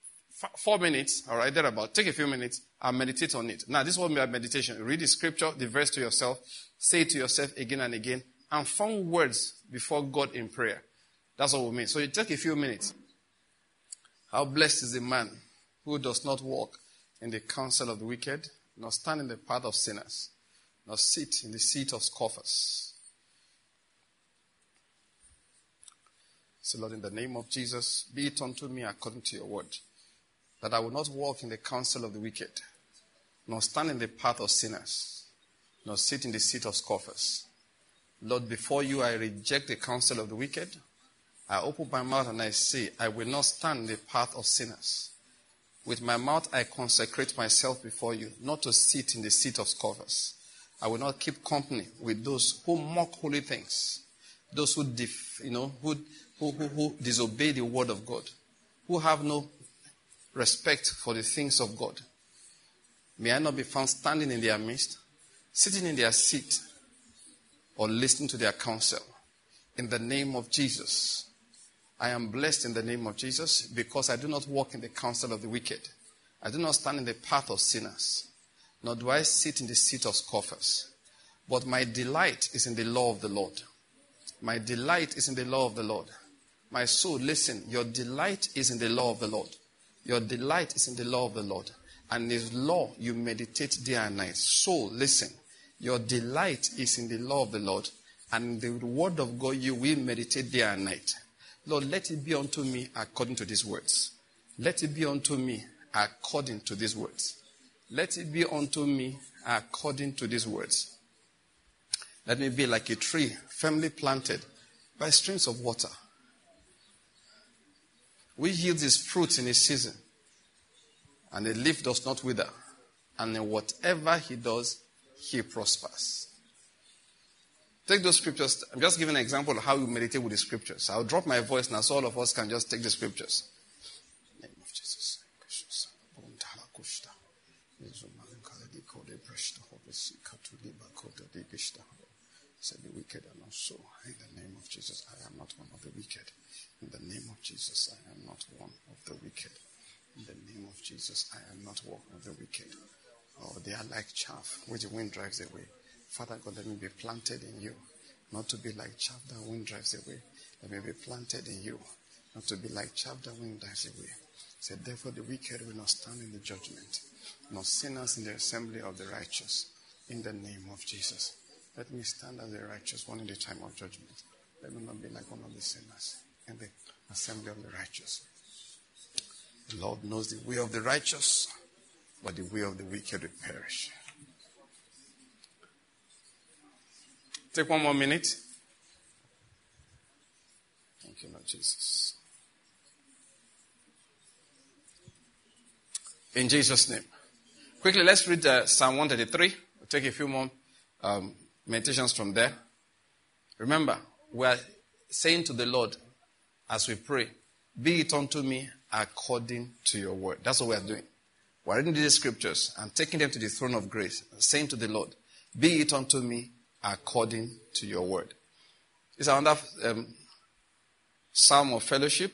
[SPEAKER 1] 4 minutes, all right, thereabout. Take a few minutes and meditate on it. Now, this will be a meditation. Read the scripture, the verse to yourself, say it to yourself again and again, and form words before God in prayer. That's what we mean. So you take a few minutes. How blessed is the man who does not walk in the counsel of the wicked, nor stand in the path of sinners, nor sit in the seat of scoffers. So, Lord, in the name of Jesus, be it unto me according to your word, that I will not walk in the counsel of the wicked, nor stand in the path of sinners, nor sit in the seat of scoffers. Lord, before you I reject the counsel of the wicked. I open my mouth and I say, I will not stand in the path of sinners. With my mouth I consecrate myself before you, not to sit in the seat of scoffers. I will not keep company with those who mock holy things, those who disobey the word of God, who have no respect for the things of God. May I not be found standing in their midst, sitting in their seat, or listening to their counsel. In the name of Jesus, I am blessed in the name of Jesus, because I do not walk in the counsel of the wicked. I do not stand in the path of sinners, nor do I sit in the seat of scoffers. But my delight is in the law of the Lord. My delight is in the law of the Lord. My soul, listen, your delight is in the law of the Lord. Your delight is in the law of the Lord. And His law you meditate day and night. Soul, listen, your delight is in the law of the Lord. And the word of God you will meditate day and night. Lord, let it be unto me according to these words. Let it be unto me according to these words. Let it be unto me according to these words. Let me be like a tree firmly planted by streams of water, which yields its fruit in its season, and the leaf does not wither, and in whatever he does, he prospers. Take those scriptures. I'm just giving an example of how you meditate with the scriptures. I'll drop my voice now so all of us can just take the scriptures. In the name of Jesus. Said the wicked are not so. In the name of Jesus, I am not one of the wicked. In the name of Jesus, I am not one of the wicked. In the name of Jesus, I am not one of the wicked. Oh, they are like chaff which the wind drives away. Father God, let me be planted in you, not to be like chaff that wind drives away. Let me be planted in you, not to be like chaff that wind drives away. Said, therefore the wicked will not stand in the judgment, nor sinners in the assembly of the righteous. In the name of Jesus, let me stand as a righteous one in the time of judgment. Let me not be like one of the sinners in the assembly of the righteous. The Lord knows the way of the righteous, but the way of the wicked will perish. Take 1 more minute. Thank you, Lord Jesus. In Jesus' name. Quickly, let's read Psalm 133. We'll take a few more meditations from there. Remember, we are saying to the Lord as we pray, be it unto me according to your word. That's what we are doing. We are reading these scriptures and taking them to the throne of grace, saying to the Lord, be it unto me according to your word. It's another psalm of fellowship.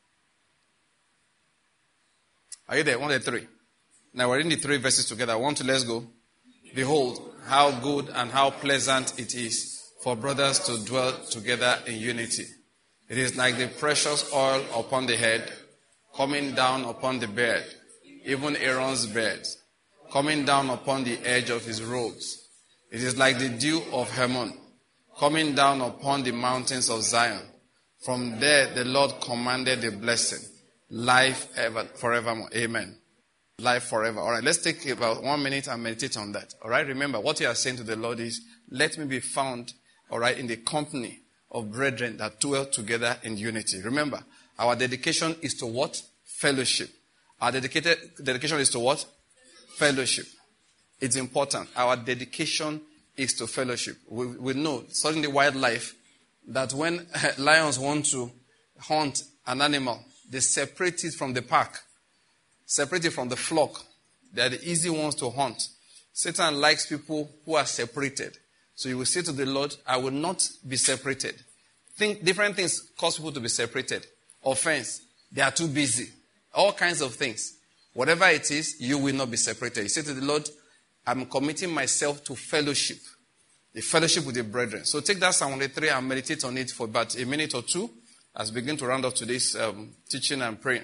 [SPEAKER 1] Are you there? 1 and 3. Now we're reading the 3 verses together. 1, 2, let's go. Behold, how good and how pleasant it is for brothers to dwell together in unity. It is like the precious oil upon the head, coming down upon the beard, even Aaron's beard, coming down upon the edge of his robes. It is like the dew of Hermon, coming down upon the mountains of Zion. From there the Lord commanded the blessing, life ever, forevermore. Amen. Life forever. All right, let's take about 1 minute and meditate on that. All right, remember what you are saying to the Lord is, let me be found, all right, in the company of brethren that dwell together in unity. Remember, our dedication is to what? Fellowship. Our dedication is to what? Fellowship. It's important. Our dedication is to fellowship. We know, studying the wildlife, that when lions want to hunt an animal, they separate it from the pack, separate it from the flock. They are the easy ones to hunt. Satan likes people who are separated. So you will say to the Lord, I will not be separated. Different things cause people to be separated. Offense, they are too busy. All kinds of things. Whatever it is, you will not be separated. You say to the Lord, I'm committing myself to fellowship. The fellowship with the brethren. So take that Psalm 103 and meditate on it for about a minute or two as we begin to round up today's teaching and praying.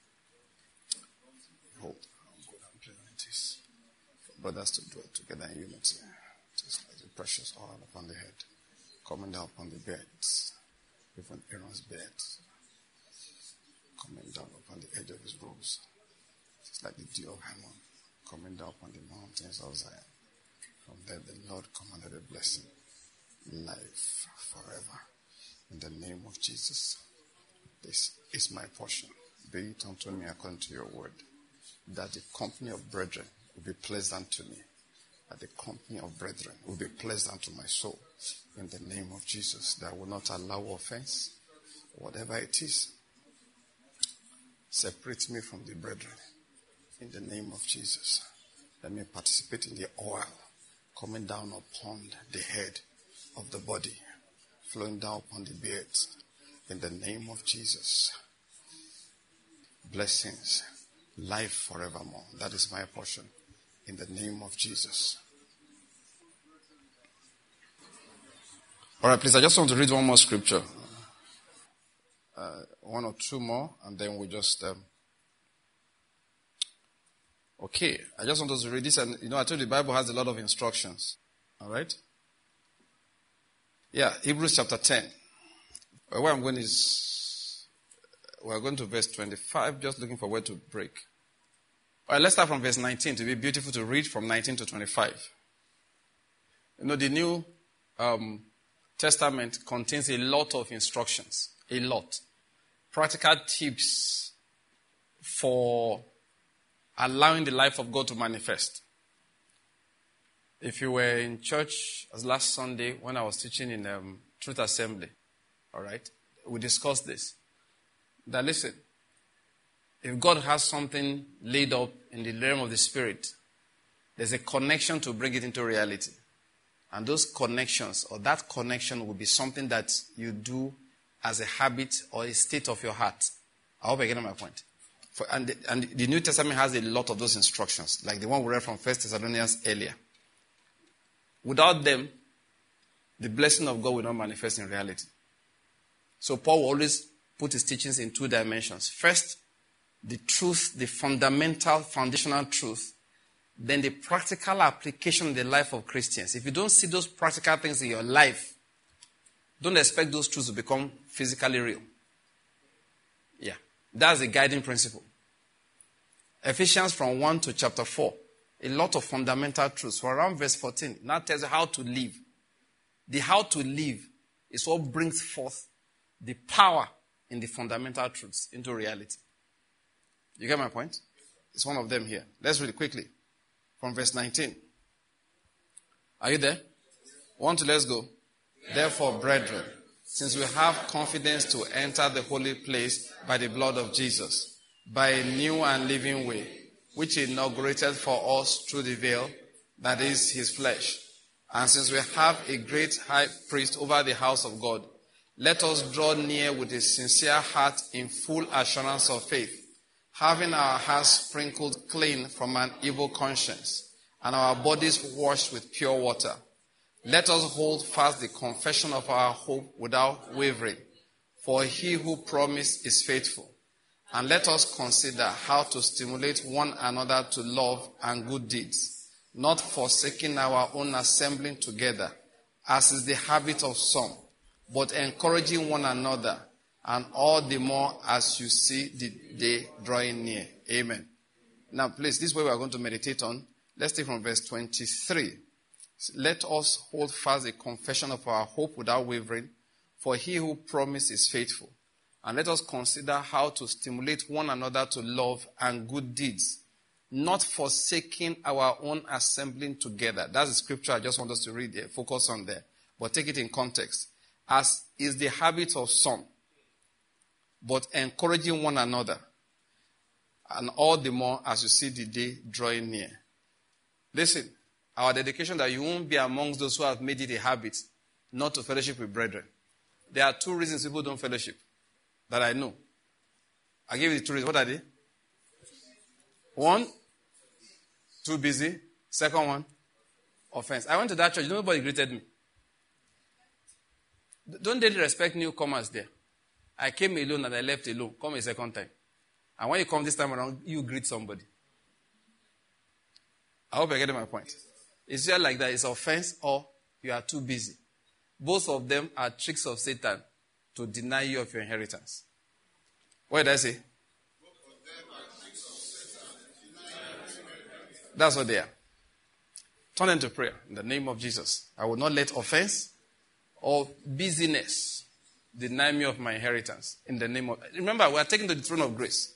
[SPEAKER 1] Behold, how good and pleasant it is for brothers to dwell together in unity. Just like the precious oil upon the head, coming down upon the beds, even Aaron's bed, coming down upon the edge of his robes. Just like the dew of Hermon, coming down upon the mountains of Zion. From there the Lord commanded a blessing, life forever. In the name of Jesus, this is my portion. Be it unto me according to your word, that the company of brethren will be pleasant to me, that the company of brethren will be pleasant to my soul. In the name of Jesus, that I will not allow offense, whatever it is, separate me from the brethren. In the name of Jesus, let me participate in the oil coming down upon the head of the body, flowing down upon the beards. In the name of Jesus, blessings, life forevermore. That is my portion. In the name of Jesus. All right, please, I just want to read one more scripture. One or two more, and then we'll just... Okay, I just want us to read this, and I told you the Bible has a lot of instructions. All right? Yeah, Hebrews chapter 10. Where I'm going is, we're going to verse 25, just looking for where to break. All right, let's start from verse 19 to be beautiful to read from 19 to 25. The New Testament contains a lot of instructions, a lot. Practical tips for allowing the life of God to manifest. If you were in church as last Sunday when I was teaching in Truth Assembly, all right, we discussed this. That listen, if God has something laid up in the realm of the Spirit, there's a connection to bring it into reality. And those connections, or that connection, will be something that you do as a habit or a state of your heart. I hope I get my point. And the New Testament has a lot of those instructions, like the one we read from 1 Thessalonians earlier. Without them, the blessing of God will not manifest in reality. So Paul will always put his teachings in 2 dimensions. First, the truth, the fundamental, foundational truth. Then the practical application in the life of Christians. If you don't see those practical things in your life, don't expect those truths to become physically real. Yeah, that's the guiding principle. Ephesians from 1 to chapter 4. A lot of fundamental truths. For around verse 14, now tells you how to live. The how to live is what brings forth the power in the fundamental truths into reality. You get my point? It's one of them here. Let's read it quickly. From verse 19. Are you there? 1, 2, let's go. Therefore, brethren, since we have confidence to enter the holy place by the blood of Jesus, by a new and living way, which he inaugurated for us through the veil, that is his flesh. And since we have a great high priest over the house of God, let us draw near with a sincere heart in full assurance of faith, having our hearts sprinkled clean from an evil conscience, and our bodies washed with pure water. Let us hold fast the confession of our hope without wavering, for he who promised is faithful. And let us consider how to stimulate one another to love and good deeds, not forsaking our own assembling together, as is the habit of some, but encouraging one another, and all the more as you see the day drawing near. Amen. Now, please, this is where we are going to meditate on. Let's take from verse 23. Let us hold fast the confession of our hope without wavering, for he who promised is faithful. And let us consider how to stimulate one another to love and good deeds, not forsaking our own assembling together. That's the scripture I just want us to read there. Focus on there. But take it in context. As is the habit of some, but encouraging one another, and all the more as you see the day drawing near. Listen, our dedication that you won't be amongst those who have made it a habit not to fellowship with brethren. There are 2 reasons people don't fellowship that I know. I give you the 2 reasons. What are they? 1, too busy. 2nd one, offense. I went to that church. Nobody greeted me. Don't they respect newcomers there? I came alone and I left alone. Come a second time. And when you come this time around, you greet somebody. I hope you're getting my point. It's just like that. It's offense or you are too busy. Both of them are tricks of Satan to deny you of your inheritance. What did I say? That's what they are. Turn into prayer in the name of Jesus. I will not let offense or busyness deny me of my inheritance in the name of... Remember, we are taken to the throne of grace.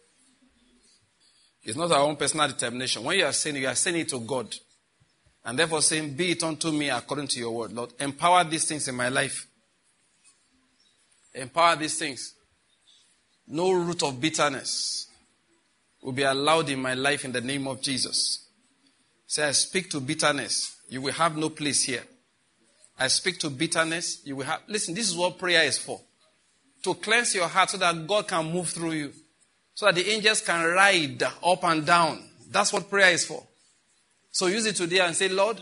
[SPEAKER 1] It's not our own personal determination. When you are saying it to God. And therefore saying, be it unto me according to your word. Lord, empower these things in my life. Empower these things. No root of bitterness will be allowed in my life in the name of Jesus. Say, I speak to bitterness. You will have no place here. I speak to bitterness. You will have... Listen, this is what prayer is for. To cleanse your heart so that God can move through you. So that the angels can ride up and down. That's what prayer is for. So use it today and say, Lord,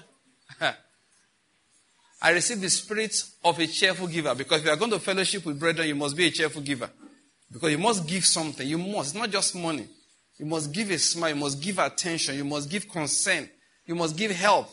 [SPEAKER 1] I receive the spirit of a cheerful giver. Because if you are going to fellowship with brethren, you must be a cheerful giver. Because you must give something. You must. It's not just money. You must give a smile. You must give attention. You must give consent. You must give help.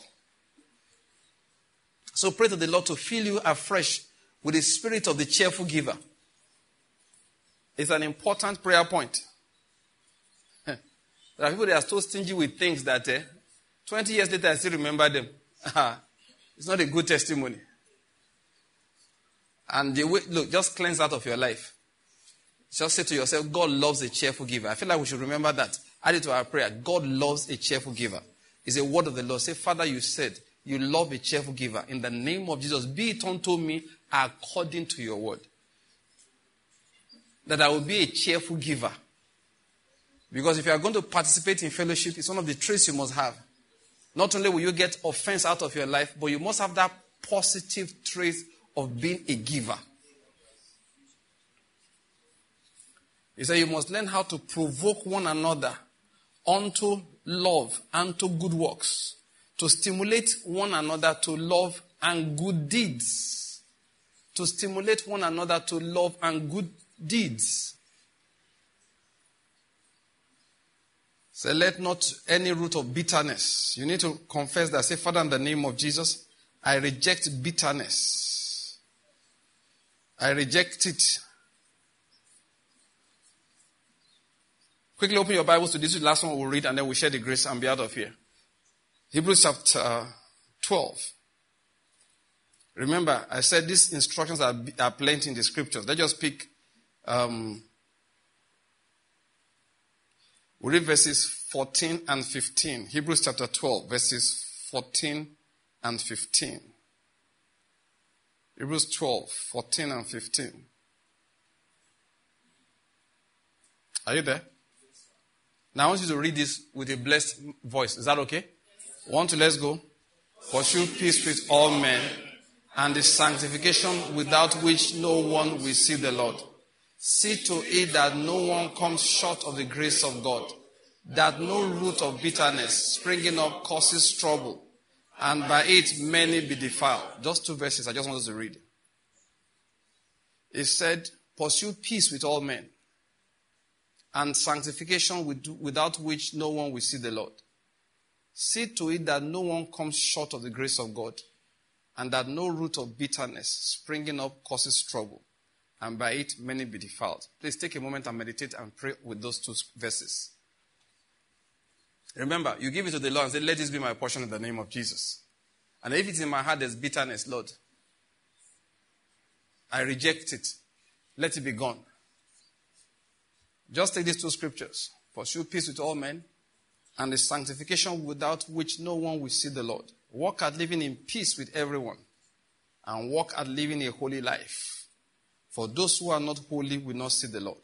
[SPEAKER 1] So pray to the Lord to fill you afresh with the spirit of the cheerful giver. It's an important prayer point. There are people that are so stingy with things that 20 years later I still remember them. It's not a good testimony. And the way, look, just cleanse out of your life. Just say to yourself, God loves a cheerful giver. I feel like we should remember that. Add it to our prayer. God loves a cheerful giver. It's a word of the Lord. Say, Father, you said you love a cheerful giver. In the name of Jesus, be it unto me according to your word. That I will be a cheerful giver. Because if you are going to participate in fellowship, it's one of the traits you must have. Not only will you get offense out of your life, but you must have that positive trait of being a giver. He said you must learn how to provoke one another unto love and to good works. To stimulate one another to love and good deeds. To stimulate one another to love and good deeds. So let not any root of bitterness. You need to confess that. Say, Father, in the name of Jesus, I reject bitterness. I reject it. Quickly open your Bibles to this last one we'll read and then we'll share the grace and be out of here. Hebrews chapter 12. Remember, I said these instructions are plenty in the scriptures. Let's just pick, we'll read verses 14 and 15. Hebrews chapter 12, verses 14 and 15. Hebrews 12, 14 and 15. Are you there? Now I want you to read this with a blessed voice. Is that okay? 1, 2, let's go. Pursue peace with all men and the sanctification without which no one will see the Lord. See to it that no one comes short of the grace of God, that no root of bitterness springing up causes trouble, and by it many be defiled. Just 2 verses, I just wanted to read. It said, pursue peace with all men and sanctification without which no one will see the Lord. See to it that no one comes short of the grace of God, and that no root of bitterness springing up causes trouble, and by it many be defiled. Please take a moment and meditate and pray with those 2 verses. Remember, you give it to the Lord and say, let this be my portion in the name of Jesus. And if it's in my heart there's bitterness, Lord, I reject it. Let it be gone. Just take these 2 scriptures. Pursue peace with all men and the sanctification without which no one will see the Lord. Walk at living in peace with everyone and walk at living a holy life. For those who are not holy will not see the Lord.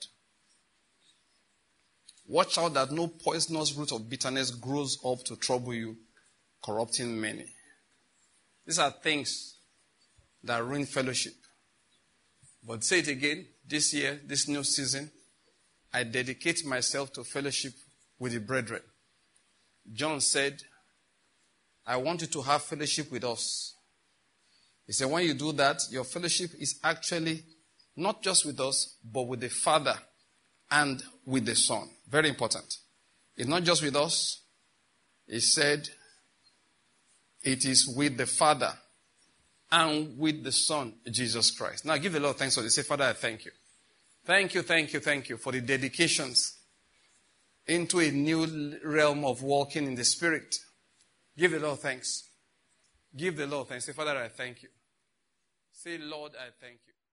[SPEAKER 1] Watch out that no poisonous root of bitterness grows up to trouble you, corrupting many. These are things that ruin fellowship. But say it again, this year, this new season, I dedicate myself to fellowship with the brethren. John said, I want you to have fellowship with us. He said, when you do that, your fellowship is actually not just with us, but with the Father and with the Son. Very important. It's not just with us. He said, it is with the Father and with the Son, Jesus Christ. Now give the Lord thanks for this. Say, Father, I thank you. Thank you for the dedications into a new realm of walking in the Spirit. Give the Lord thanks. Give the Lord thanks. Say, Father, I thank you. Say, Lord, I thank you.